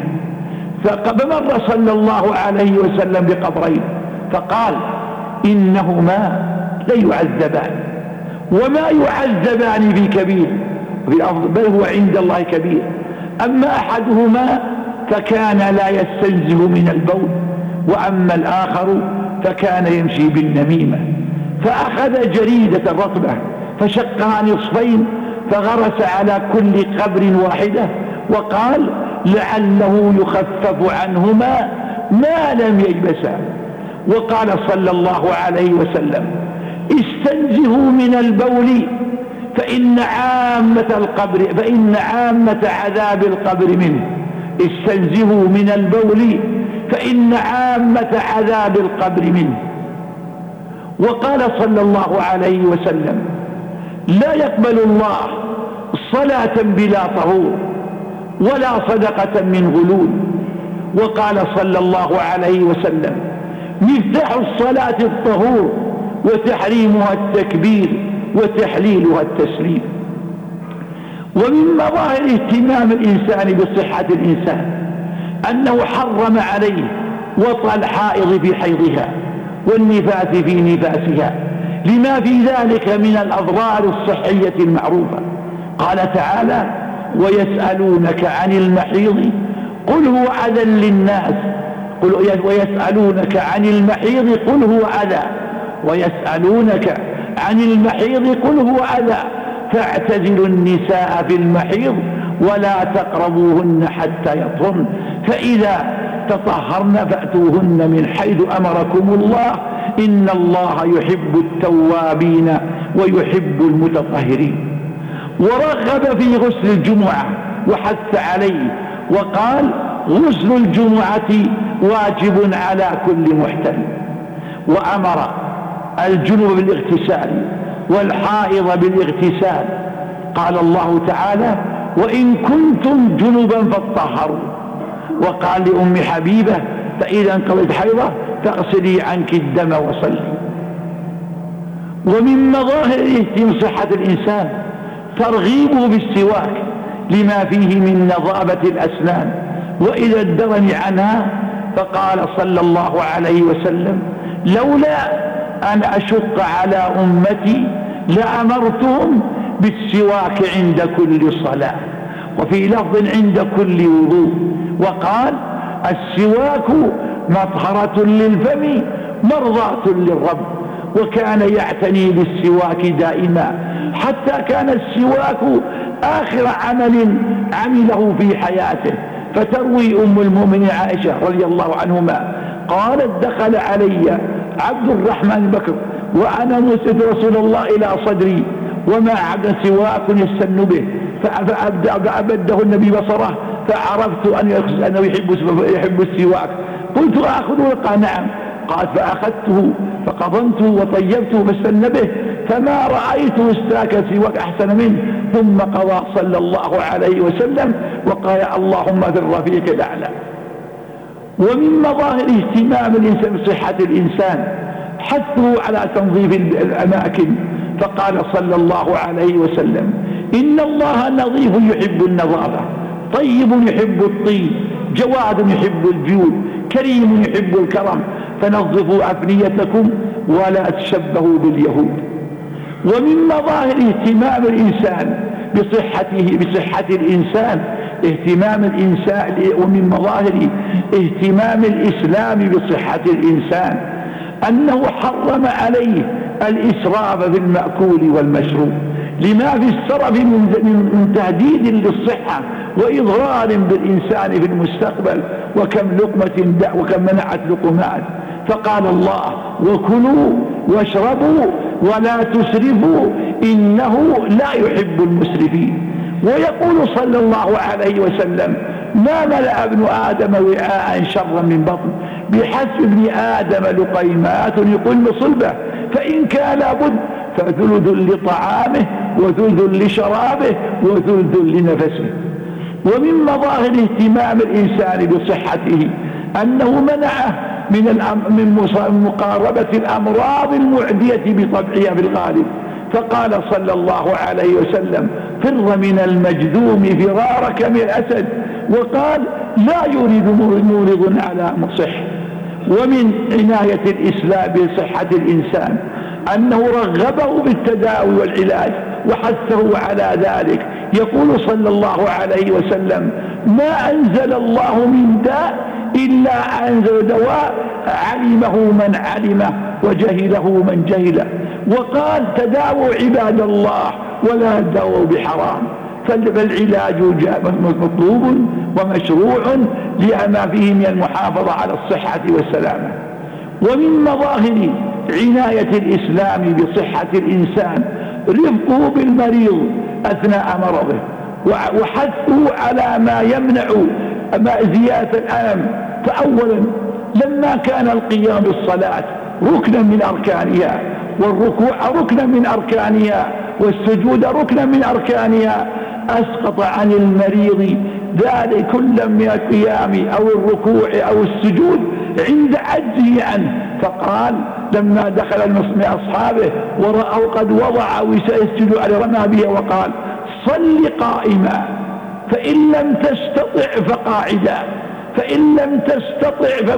فمر صلى الله عليه وسلم بقبرين فقال إنهما ليعذبان وما يعذبان في كبير بل هو عند الله كبير. أما أحدهما فكان لا يستنزه من البول، وأما الآخر فكان يمشي بالنميمة. فأخذ جريدة رطبة فشقها نصفين فغرس على كل قبر واحدة وقال لعله يخفف عنهما ما لم ييبسا. وقال صلى الله عليه وسلم استنزهوا من البول فإن عامة القبر فإن عامة عذاب القبر منه. استنزهوا من البول فإن عامة عذاب القبر منه. وقال صلى الله عليه وسلم لا يقبل الله صلاة بلا طهور ولا صدقة من غلول. وقال صلى الله عليه وسلم مفتاح الصلاة الطهور وتحريمها التكبير وتحليلها التسليم. ومن مظاهر اهتمام الإنسان بصحة الإنسان أنه حرم عليه وطأ الحائض في حيضها والنفاس في نفاسها لما في ذلك من الأضرار الصحية المعروفة. قال تعالى ويسألونك عن المحيض قل هو أذى للناس قل ويسألونك عن المحيض قل هو أذى ويسألونك عن المحيض قل هو أذى فاعتزلوا النساء في المحيض ولا تقربوهن حتى يطهرن فإذا تطهرن فأتوهن من حيث أمركم الله إن الله يحب التوابين ويحب المتطهرين. ورغب في غسل الجمعة وحث عليه وقال غسل الجمعة واجب على كل محتلم. وأمر الجنوب بالاغتسال والحائض بالاغتسال. قال الله تعالى وإن كنتم جنبا فاطهروا. وقال لأم حبيبة فإذا انقضت حيضة فاغسلي عنك الدم وصلي. ومن مظاهر اهتمام صحة الإنسان ترغيبه بالسواك لما فيه من نظافة الأسنان وإذا الدرن عنها. فقال صلى الله عليه وسلم لولا أن أشق على أمتي لأمرتهم بالسواك عند كل صلاة وفي لفظ عند كل وضوء. وقال السواك مطهرة للفم مرضاة للرب. وكان يعتني بالسواك دائما حتى كان السواك آخر عمل عمله في حياته. فتروي أم المؤمنين عائشة رضي الله عنهما قالت دخل علي عبد الرحمن بكر وأنا مسند رسول الله إلى صدري وما عبد سواك يستن به فأبده النبي بصره فعرفت أنه يحب السواك. قلت أخذه؟ قال نعم. قال فأخذته فقضنته وطيبته فاستن به فما رأيته استاك سواك أحسن منه. ثم قضى صلى الله عليه وسلم وقال اللهم في الرفيق الأعلى. ومن مظاهر اهتمام الإنسان بصحة الإنسان حثه على تنظيف الأماكن. فقال صلى الله عليه وسلم إن الله نظيف يحب النظافة طيب يحب الطيب جواد يحب الجود كريم يحب الكرم فنظفوا أفنيتكم ولا تشبهوا باليهود. ومن مظاهر اهتمام الإنسان بصحته بصحة الإنسان اهتمام الإنسان ومن مظاهر اهتمام الإسلام بصحة الإنسان أنه حرم عليه الإسراف في المأكول والمشروب لما في السرف من تهديد للصحة وإضرار بالإنسان في المستقبل وكم لقمة وكم منعت لقمات. فقال الله وكلوا واشربوا ولا تسرفوا إنه لا يحب المسرفين. ويقول صلى الله عليه وسلم ما ملأ ابن آدم وعاء شرا من بطن بحسب ابن آدم لقيمات يقل صلبه فإن كان لابد فثلث لطعامه وثلث لشرابه وثلث لنفسه. ومن مظاهر اهتمام الإنسان بصحته أنه منعه من من مقاربة الأمراض المعدية بطبعها في الغالب. فقال صلى الله عليه وسلم: فر من المجذوم فرارك من الأسد. وقال: لا يريد مورض على مصح. ومن عناية الإسلام بصحة الإنسان أنه رغبه بالتداوي والعلاج وحثه على ذلك. يقول صلى الله عليه وسلم: ما أنزل الله من داء إلا أنزل دواء علمه من علمه وجهله من جهله. وقال: تداووا عباد الله ولا تداووا بحرام. فالعلاج مطلوب ومشروع لما فيه من المحافظة على الصحة والسلامة. ومن مظاهر عناية الإسلام بصحة الإنسان رفقه بالمريض أثناء مرضه وحثه على ما يمنع زيادة الألم. فأولا لما كان القيام بالصلاة ركنا من أركانها والركوع ركنا من أركانها والسجود ركنا من أركانها أسقط عن المريض ذلك كل من القيام أو الركوع أو السجود عند عجزه عنه. فقال لما دخل من أصحابه ورأوا قد وضع وسيسجد على رمى به وقال: صل قائما فإن لم تستطع فقاعدا فإن لم تستطع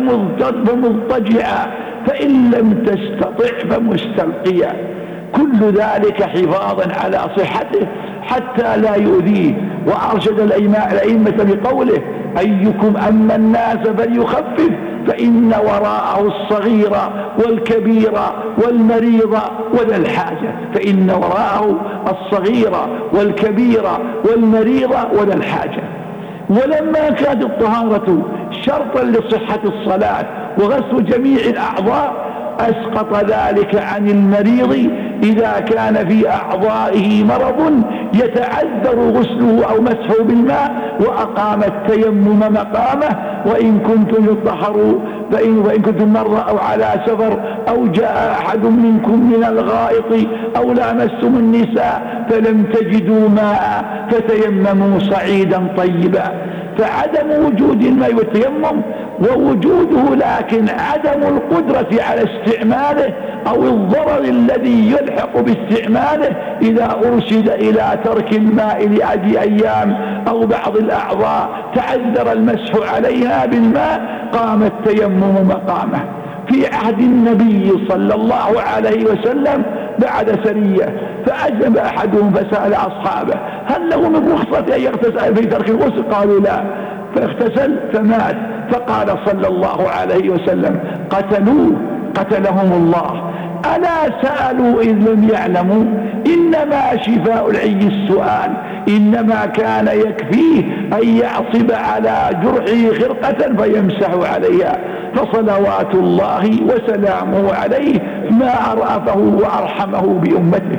فمضطجعا فإن لم تستطع فمستلقيا. كل ذلك حفاظا على صحته حتى لا يؤذيه. وأرشد الأئمة بقوله: أيكم أما الناس فليخفف فإن وراءه الصغير والكبير والمريض وذا الحاجة. فإن وراءه الصغير والكبير والمريض وذا الحاجة. ولما كانت الطهارة شرطا لصحة الصلاة وغسل جميع الأعضاء أسقط ذلك عن المريض إذا كان في أعضائه مرض يتعذر غسله أو مسحه بالماء وأقام التيمم مقامه. وإن كنتم يطهروا فإن, فإن كنتم مرضى أو على سفر أو جاء أحد منكم من الغائط أو لامستم النساء فلم تجدوا ماء فتيمموا صعيدا طيبا. فعدم وجود الماء والتيمم ووجوده لكن عدم القدرة على استعماله أو الضرر الذي يلحق باستعماله إذا أرشد إلى ترك الماء لأجل أيام أو بعض الأعضاء تعذر المسح عليها بالماء قام التيمم مقامه. في عهد النبي صلى الله عليه وسلم بعد سرية فأجنب أحدهم فسأل أصحابه: هل له من رخصة أن يغتسل في ترك الغسل؟ قالوا لا. فاغتسل فمات. فقال صلى الله عليه وسلم: قتلوه قتلهم الله. ألا سألوا إذ لم يعلموا؟ إنما شفاء العي السؤال. إنما كان يكفيه أن يعصب على جرحه خرقة فيمسح عليها. فصلوات الله وسلامه عليه ما أرأفه وأرحمه بأمته.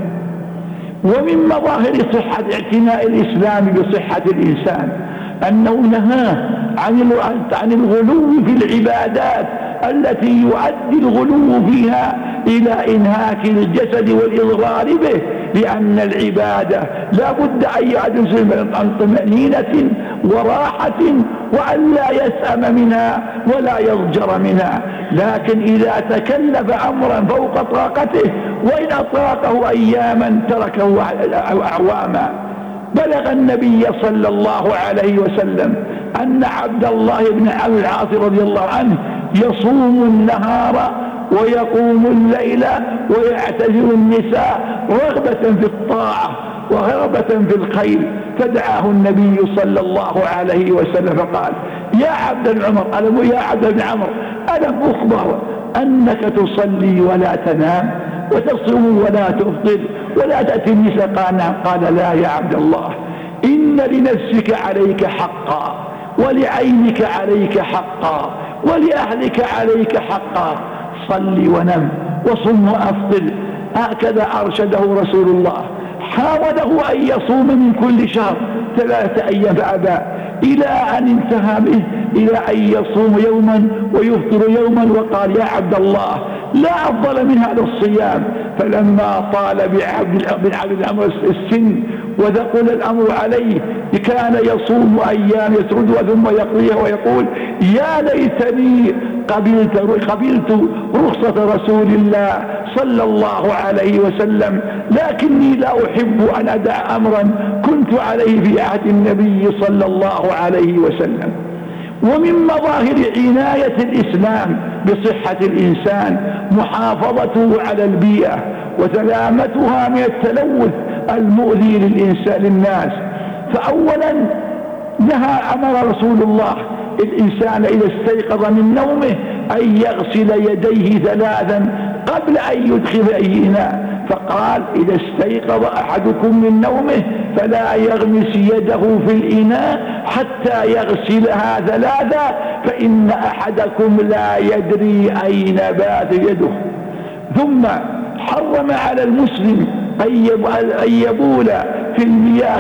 ومن مظاهر صحة اعتناء الإسلام بصحة الإنسان أنه نهاه عن الغلو في العبادات التي يؤدي الغلو فيها إلى إنهاك الجسد والإضرار به، لأن العبادة لا بد أن يعد عن طمأنينة وراحة وأن لا يسأم منها ولا يضجر منها. لكن إذا تكلف أمرا فوق طاقته وإن أطاقه أياما تركه أعواما. بلغ النبي صلى الله عليه وسلم أن عبد الله بن عمرو العاص رضي الله عنه يصوم النهار ويقوم الليل ويعتزل النساء رغبة في الطاعة ورغبة في الخير. فدعاه النبي صلى الله عليه وسلم فقال: يا عبد بن عمر ألم يا عبد بن عمرو ألم أخبر أنك تصلي ولا تنام وتصوم ولا تفطر ولا تأتي النساء؟ قال نعم. قال: لا يا عبد الله، إن لنفسك عليك حقا ولعينك عليك حقا ولأهلك عليك حقا. صل ونم وصم وأفطر. هكذا أرشده رسول الله. حاوله أن يصوم من كل شهر ثلاثة أيام فأبى، إلى أن انتهى به إلى أن يصوم يوما ويفطر يوما. وقال: يا عبد الله، لا أفضل من هذا الصيام. فلما طال بعبد بن عبد العمر السن وثقل الأمر عليه كان يصوم أيام يسردها ثم يقضيها ويقول: يا ليتني قبلت, قبلت رخصة رسول الله صلى الله عليه وسلم، لكني لا أحب أن أدع أمرا كنت عليه في عهد النبي صلى الله عليه وسلم. ومن مظاهر عناية الإسلام بصحة الإنسان محافظته على البيئة وسلامتها من التلوث المؤذي للإنسان للناس. فأولا نهى أمر رسول الله الإنسان إذا استيقظ من نومه أن يغسل يديه ثلاثا قبل أن يدخل أي إناء، فقال إذا استيقظ أحدكم من نومه فلا يغمس يده في الإناء حتى يغسلها ثلاثا فإن أحدكم لا يدري أين بات يده. ثم حرم على المسلم أن يبول في المياه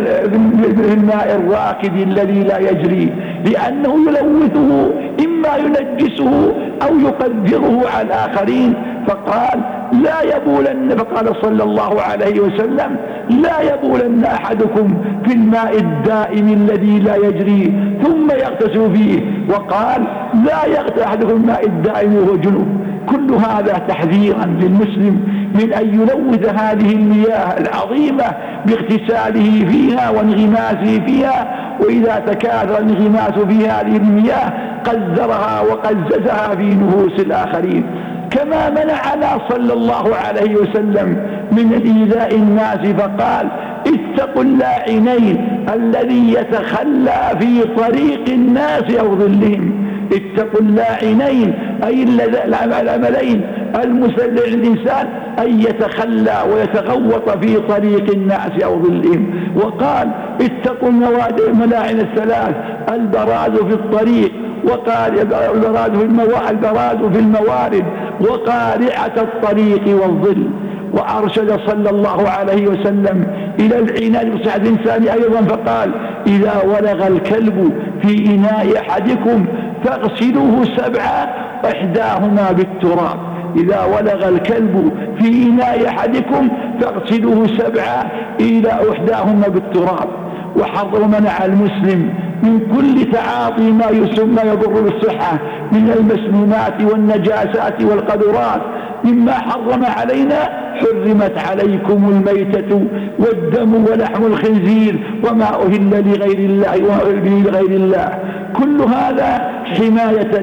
في الماء الراكد الذي لا يجري، لأنه يلوثه إما ينجسه أو يقدره على الآخرين. فقال لا يبولن، فقال صلى الله عليه وسلم لا يبولن أحدكم في الماء الدائم الذي لا يجري ثم يغتسل فيه، وقال لا يغتسل أحدكم الماء الدائم وهو جنوب. كل هذا تحذيرا للمسلم من أن يلوث هذه المياه العظيمة باغتساله فيها وانغماسه فيها، وإذا تكاثر الانغماس في هذه المياه قذرها وقززها في نفوس الآخرين. كما منعنا صلى الله عليه وسلم من إيذاء الناس فقال اتقوا اللاعنين الذي يتخلى في طريق الناس أو ظلهم. اتقوا اللاعنين أي العملين المسلع الإنسان أن يتخلى ويتغوط في طريق الناس أو ظلهم. وقال اتقوا الملاعن الثلاث البراز في الطريق وقال البراز في الموارد, البراز في الموارد وقارعة الطريق والظل. وأرشد صلى الله عليه وسلم إلى العناية بصحة الإنسان أيضا فقال إذا ولغ الكلب في إناء أحدكم فاغسلوه سبعا إحداهما بالتراب. إذا ولغ الكلب في إناء أحدكم فاغسلوه سبعا إلى إحداهما بالتراب. وحظر منع المسلم من كل تعاطي ما يسمى يضر بالصحة من المسمومات والنجاسات والقذرات. مما حرم علينا حرمت عليكم الميتة والدم ولحم الخنزير وما أهل لغير الله لغير الله. كل هذا حماية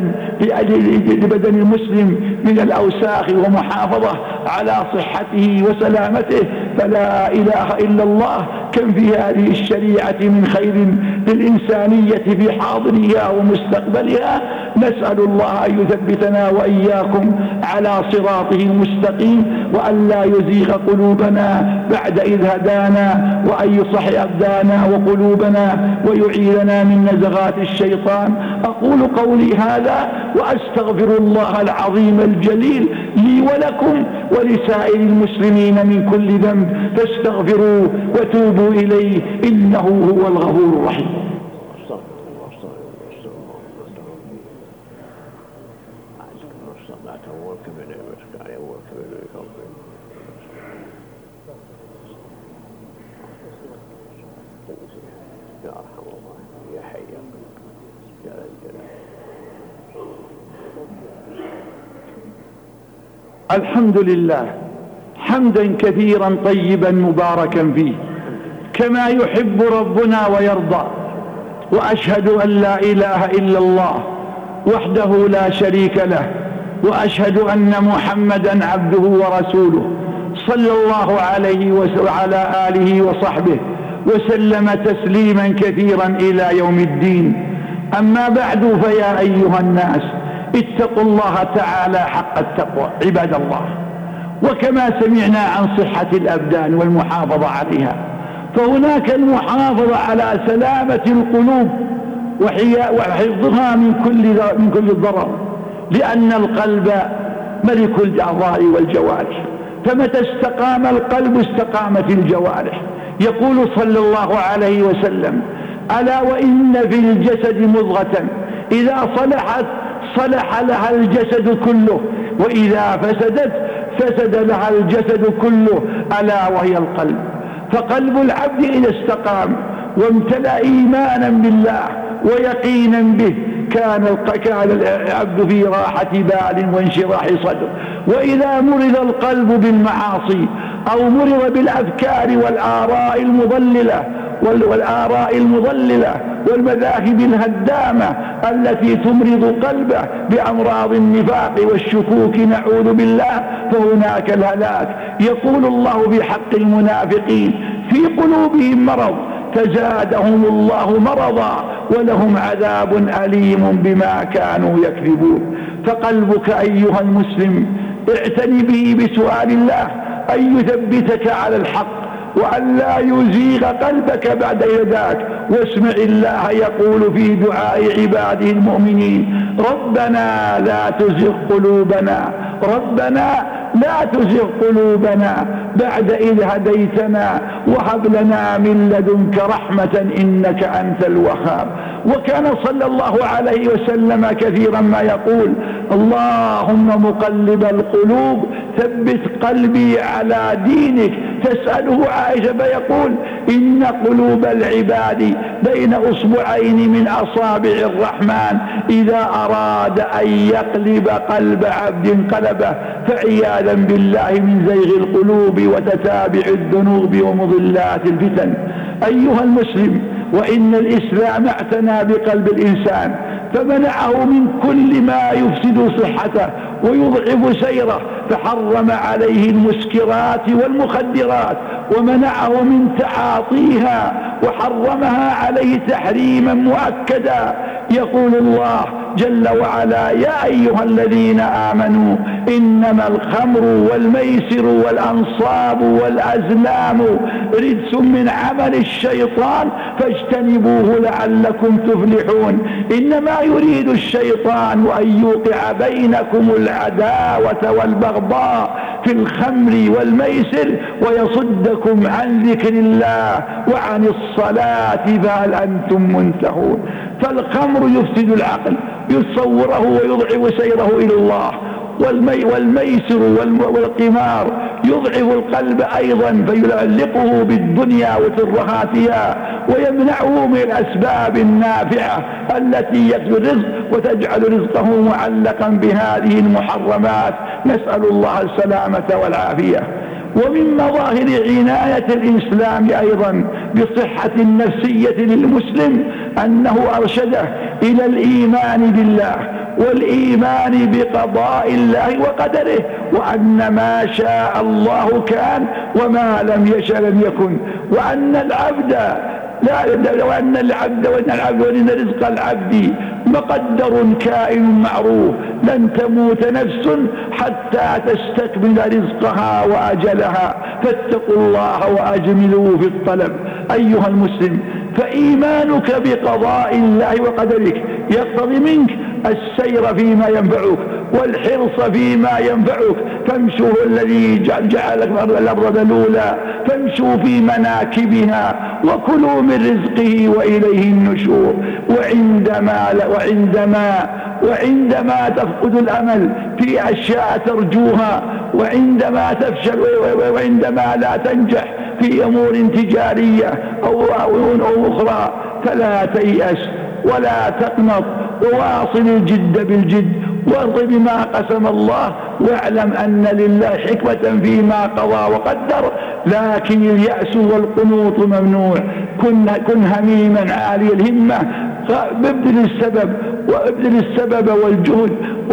لبدن المسلم من الأوساخ ومحافظة على صحته وسلامته. فلا إله إلا الله كم في هذه الشريعة من خير للإنسانية في حاضرها ومستقبلها. نسأل الله أن يثبتنا وإياكم على صراطه المستقيم، وأن لا يزيغ قلوبنا بعد إذ هدانا، وأن يصح أبدانا وقلوبنا ويعيذنا من نزغات الشيطان. أقول قولي هذا وأستغفر الله العظيم الجليل لي ولكم ولسائر المسلمين من كل ذنب، فاستغفروه وتوبوا إليه إنه هو الغفور الرحيم. الحمد لله حمدا كثيرا طيبا مباركا فيه كما يحب ربنا ويرضى. وأشهد أن لا إله إلا الله وحده لا شريك له، وأشهد أن محمدا عبده ورسوله صلى الله عليه وعلى آله وصحبه وسلم تسليما كثيرا إلى يوم الدين. أما بعد، فيا أيها الناس اتقوا الله تعالى حق التقوى عباد الله. وكما سمعنا عن صحة الأبدان والمحافظة عليها، فهناك المحافظة على سلامة القلوب وحفظها من كل من كل ضرر، لأن القلب ملك الأعضاء والجوارح، فمتى استقام القلب استقامت الجوارح. يقول صلى الله عليه وسلم ألا وإن في الجسد مضغة إذا صلحت صلح لها الجسد كله، وإذا فسدت فسد لها الجسد كله، ألا وهي القلب. فقلب العبد إذا استقام وامتلأ إيمانا بالله ويقينا به كان كان العبد في راحة بال وانشراح صدر. وإذا مرض القلب بالمعاصي أو مرض بالأفكار والآراء المضللة والآراء المضللة والمذاهب الهدامة التي تمرض قلبه بأمراض النفاق والشكوك نعوذ بالله، فهناك الهلاك. يقول الله في حق المنافقين: في قلوبهم مرض فزادهم الله مرضا ولهم عذاب أليم بما كانوا يكذبون. فقلبك أيها المسلم اعتني به بسؤال الله أن يثبتك على الحق وأن لا يزيغ قلبك بعد ذاك. واسمع الله يقول في دعاء عباده المؤمنين: ربنا لا تزغ قلوبنا ربنا لا تزغ قلوبنا بعد إذ هديتنا وهب لنا من لدنك رحمة إنك أنت الوهاب. وكان صلى الله عليه وسلم كثيرا ما يقول: اللهم مقلب القلوب ثبت قلبي على دينك. تسأله عائشة فيقول: إن قلوب العباد بين أصبعين من أصابع الرحمن إذا أراد أن يقلب قلب عبد قلبه، فعياذا بالله من زيغ القلوب وتتابع الذنوب ومضلات الفتن. أيها المسلم، وإن الإسلام اعتنى بقلب الإنسان فمنعه من كل ما يفسد صحته ويضعف سيره، فحرم عليه المسكرات والمخدرات ومنعه من تعاطيها وحرمها عليه تحريما مؤكدا. يقول الله جل وعلا: يا أيها الذين آمنوا إنما الخمر والميسر والأنصاب والأزلام رجس من عمل الشيطان فاجتنبوه لعلكم تفلحون. إنما يريد الشيطان أن يوقع بينكم العداوة والبغضاء في الخمر والميسر ويصدكم عن ذكر الله وعن الصلاة فهل أنتم منتهون. فالخمر يفسد العقل، يصوره ويضعف سيره إلى الله، والمي والميسر والقمار يضعف القلب أيضا فيعلقه بالدنيا وترهاتها ويمنعه من الأسباب النافعة التي يكسب الرزق وتجعل رزقه معلقا بهذه المحرمات. نسأل الله السلامة والعافية. ومن مظاهر عناية الإسلام أيضا بصحة النفسية للمسلم أنه أرشده إلى الإيمان بالله والإيمان بقضاء الله وقدره، وأن ما شاء الله كان وما لم يشأ لم يكن، وأن العبد لا وأن العبد وأن العبد وأن رزق العبد مقدر كائن معروف. لن تموت نفس حتى تستكمل رزقها وأجلها، فاتقوا الله وأجملوا في الطلب. أيها المسلم، فإيمانك بقضاء الله وقدرك يقتضي منك السير فيما ينفعك والحرص فيما ينفعك. فامشوا الذي جعلك الأرض ذلولا فامشوا في مناكبها وكلوا من رزقه وإليه النشور. وعندما وعندما وعندما تفقد الأمل في أشياء ترجوها، وعندما تفشل، وعندما لا تنجح في أمور تجارية أو أخرى، فلا تيأس ولا تقنط، وواصل الجد بالجد وارض بما قسم الله، واعلم أن لله حكمة فيما قضى وقدر. لكن اليأس والقنوط ممنوع. كن, كن هميما عالي الهمة، ابذل السبب وابذل السبب والجهد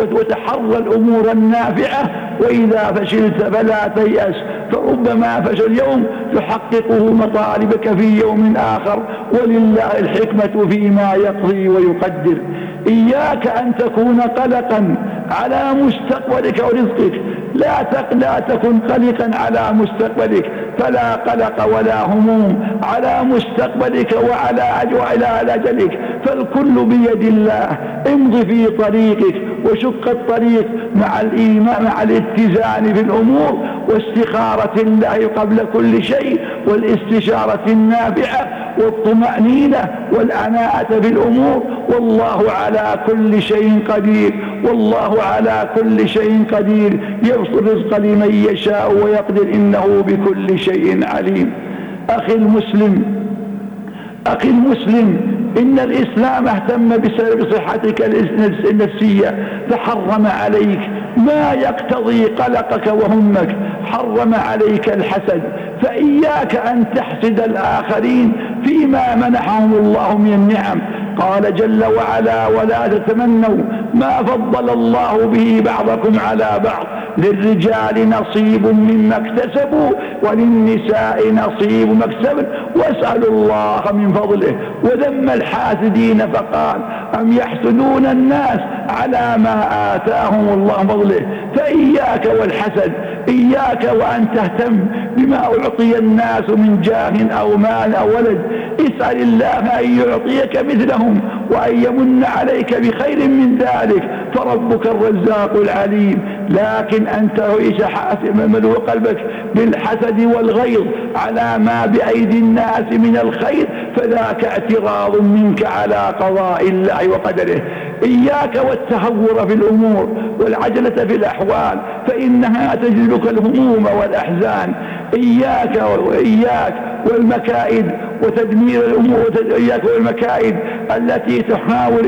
وتحرى الأمور النافعة. وإذا فشلت فلا تيأس، فربما فشل اليوم تحققه مطالبك في يوم آخر، ولله الحكمة فيما يقضي ويقدر. إياك أن تكون قلقا على مستقبلك ورزقك. لا لا تكن قلقا على مستقبلك، فلا قلق ولا هموم على مستقبلك وعلى وعلى أجلك، فالكل بيد الله. امض في طريقك وشق الطريق مع الإيمان مع الاتزان في الأمور واستخارة الله قبل كل شيء، والاستشارة النافعة والطمأنينة والعناءة في الأمور. والله على كل شيء قدير، والله على كل شيء قدير، يبسط الرزق لمن يشاء ويقدر، إنه بكل شيء عليم. أخي المسلم أخي المسلم إن الإسلام اهتم بصحتك النفسية فحرم عليك ما يقتضي قلقك وهمك، حرم عليك الحسد، فإياك أن تحسد الآخرين فيما منحهم الله من النعم. قال جل وعلا: ولا تتمنوا ما فضل الله به بعضكم على بعض، للرجال نصيب مما اكتسبوا وللنساء نصيب ما اكتسبن واسألوا الله من فضله. وذم الحاسدين فقال: أم يحسدون الناس على ما آتاهم الله من فضله. فإياك والحسد، إياك وأن تهتم بما أعطي الناس من جاه أو مال أو ولد، اسأل الله أن يعطيك مثلهم وأن يمن عليك بخير من ذلك، فربك الرزاق العليم. لكن أنت تعيش مملوء قلبك بالحسد والغيظ على ما بأيدي الناس من الخير، فذاك اعتراض منك على قضاء الله وقدره. إياك والتهور في الأمور والعجلة في الأحوال، فإنها تجلبك الهموم والأحزان. إياك وإياك والمكائد وتدمير الأمور، إياك والمكائد التي تحاول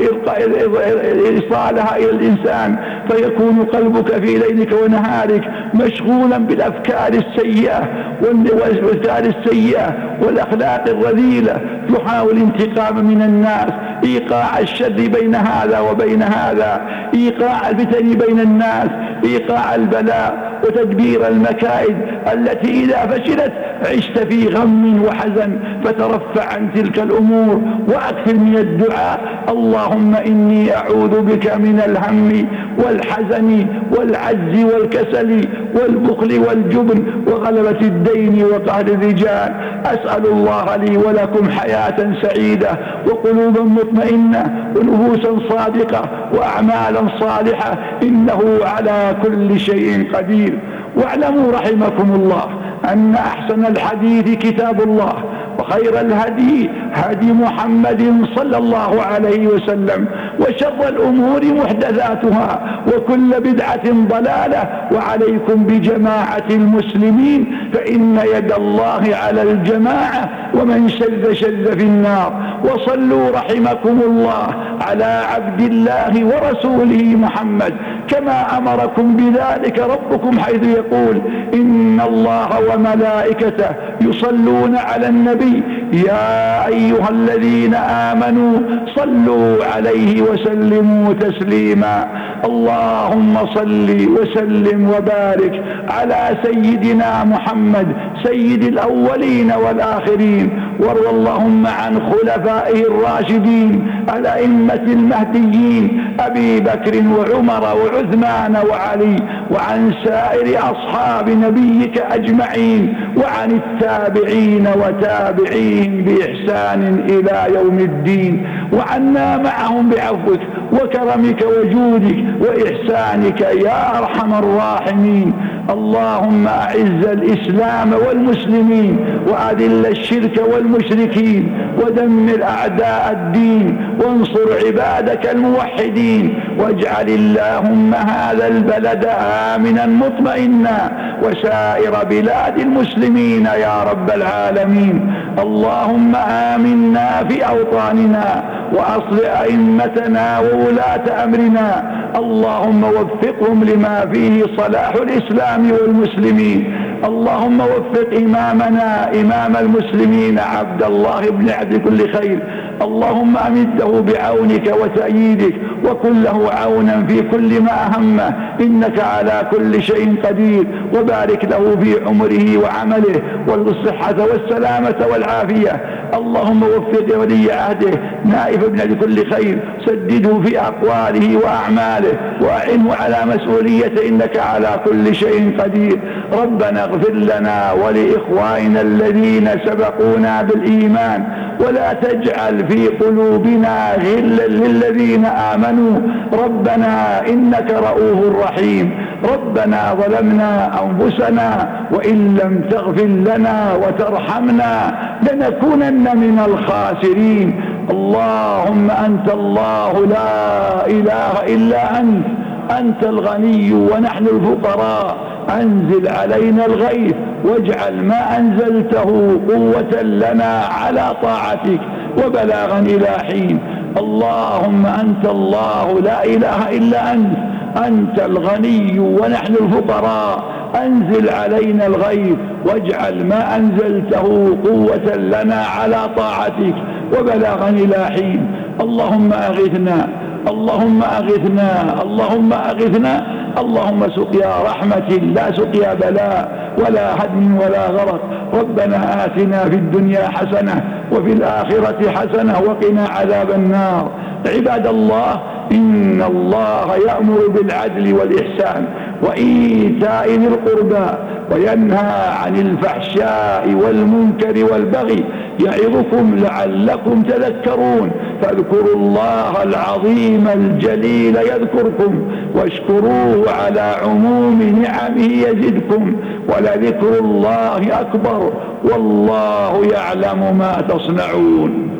إيصالها إلى الإنسان، فيكون قلبك في ليلك ونهارك مشغولا بالأفكار السيئة والأفكار السيئة والأخلاق الرذيلة، تحاول انتقام من الناس، إيقاع الشر بين هذا وبين هذا، إيقاع الفتن بين الناس، إيقاع البلاء وتدبير المكائد التي إذا فشلت عشت في غم وحزن. فترفع عن تلك الأمور وأكثر من الدعاء: اللهم إني أعوذ بك من الهم والحزن والعجز والكسل والبخل والجبن وغلبة الدين وقهر الرجال. أسأل الله لي ولكم حياة سعيدة وقلوبا مطمئنة ونفوسا صادقة وأعمالا صالحة، إنه على كل شيء قدير. واعلموا رحمكم الله أن أحسن الحديث كتاب الله، وخير الهدي هدي محمد صلى الله عليه وسلم، وشر الأمور محدثاتها، وكل بدعة ضلالة. وعليكم بجماعة المسلمين، فإن يد الله على الجماعة، ومن شذ شذ في النار. وصلوا رحمكم الله على عبد الله ورسوله محمد كما أمركم بذلك ربكم، حيث يقول: إن الله وملائكته يصلون على النبي يا أيها الذين آمنوا صلوا عليه وسلموا تسليما. اللهم صل وسلم وبارك على سيدنا محمد سيد الأولين والآخرين، وارض اللهم عن خلفائه الراشدين الأئمة المهديين أبي بكر وعمر وعثمان وعلي، وعن سائر أصحاب نبيك أجمعين، وعن التابعين وتابعين بإحسان إلى يوم الدين، وعنا معهم بعفوك وكرمك وجودك وإحسانك يا أرحم الراحمين. اللهم أعز الإسلام والمسلمين، وأذل الشرك والمشركين، ودمر أعداء الدين، وانصر عبادك الموحدين، واجعل اللهم هذا البلد آمنا مطمئنا، وسائر بلاد المسلمين يا رب العالمين. اللهم آمنا في أوطاننا، وأصلح أئمتنا وولاة أمرنا، اللهم وفقهم لما فيه صلاح الإسلام والمسلمين. اللهم وفق إمامنا إمام المسلمين عبد الله بن عبد كل خير، اللهم أمده بعونك وتأييدك، وكن له عونا في كل ما أهمه، إنك على كل شيء قدير. وبارك له في عمره وعمله والصحة والسلامة والعافية. اللهم وفق ولي عهده نائف بن عبد كل خير، سدده في أقواله وأعماله، وأعنه على مسؤوليته، إنك على كل شيء قدير. ربنا اغفر لنا ولإخواننا الذين سبقونا بالإيمان، ولا تجعل في قلوبنا غلا للذين آمنوا، ربنا إنك رؤوف رحيم. ربنا ظلمنا أنفسنا، وإن لم تغفر لنا وترحمنا لنكونن من الخاسرين. اللهم أنت الله لا إله إلا أنت، أنت الغني ونحن الفقراء، أنزل علينا الغيث، واجعل ما أنزلته قوة لنا على طاعتك، وبلاغا إلى حين. اللهم أنت الله لا إله إلا أنت، أنت الغني ونحن الفقراء، أنزل علينا الغيث واجعل ما أنزلته قوة لنا على طاعتك وبلاغا إلى حين. اللهم أغثنا، اللهم أغثنا، اللهم أغثنا، اللهم سقيا رحمة لا سقيا بلاء ولا هدم ولا غرق. ربنا آتنا في الدنيا حسنة وفي الآخرة حسنة وقنا عذاب النار. عباد الله، إن الله يأمر بالعدل والإحسان وإيتاء ذي القربى وينهى عن الفحشاء والمنكر والبغي يعظكم لعلكم تذكرون. فاذكروا الله العظيم الجليل يذكركم واشكروه على عموم نعمه يزدكم ولذكر الله أكبر والله يعلم ما تصنعون.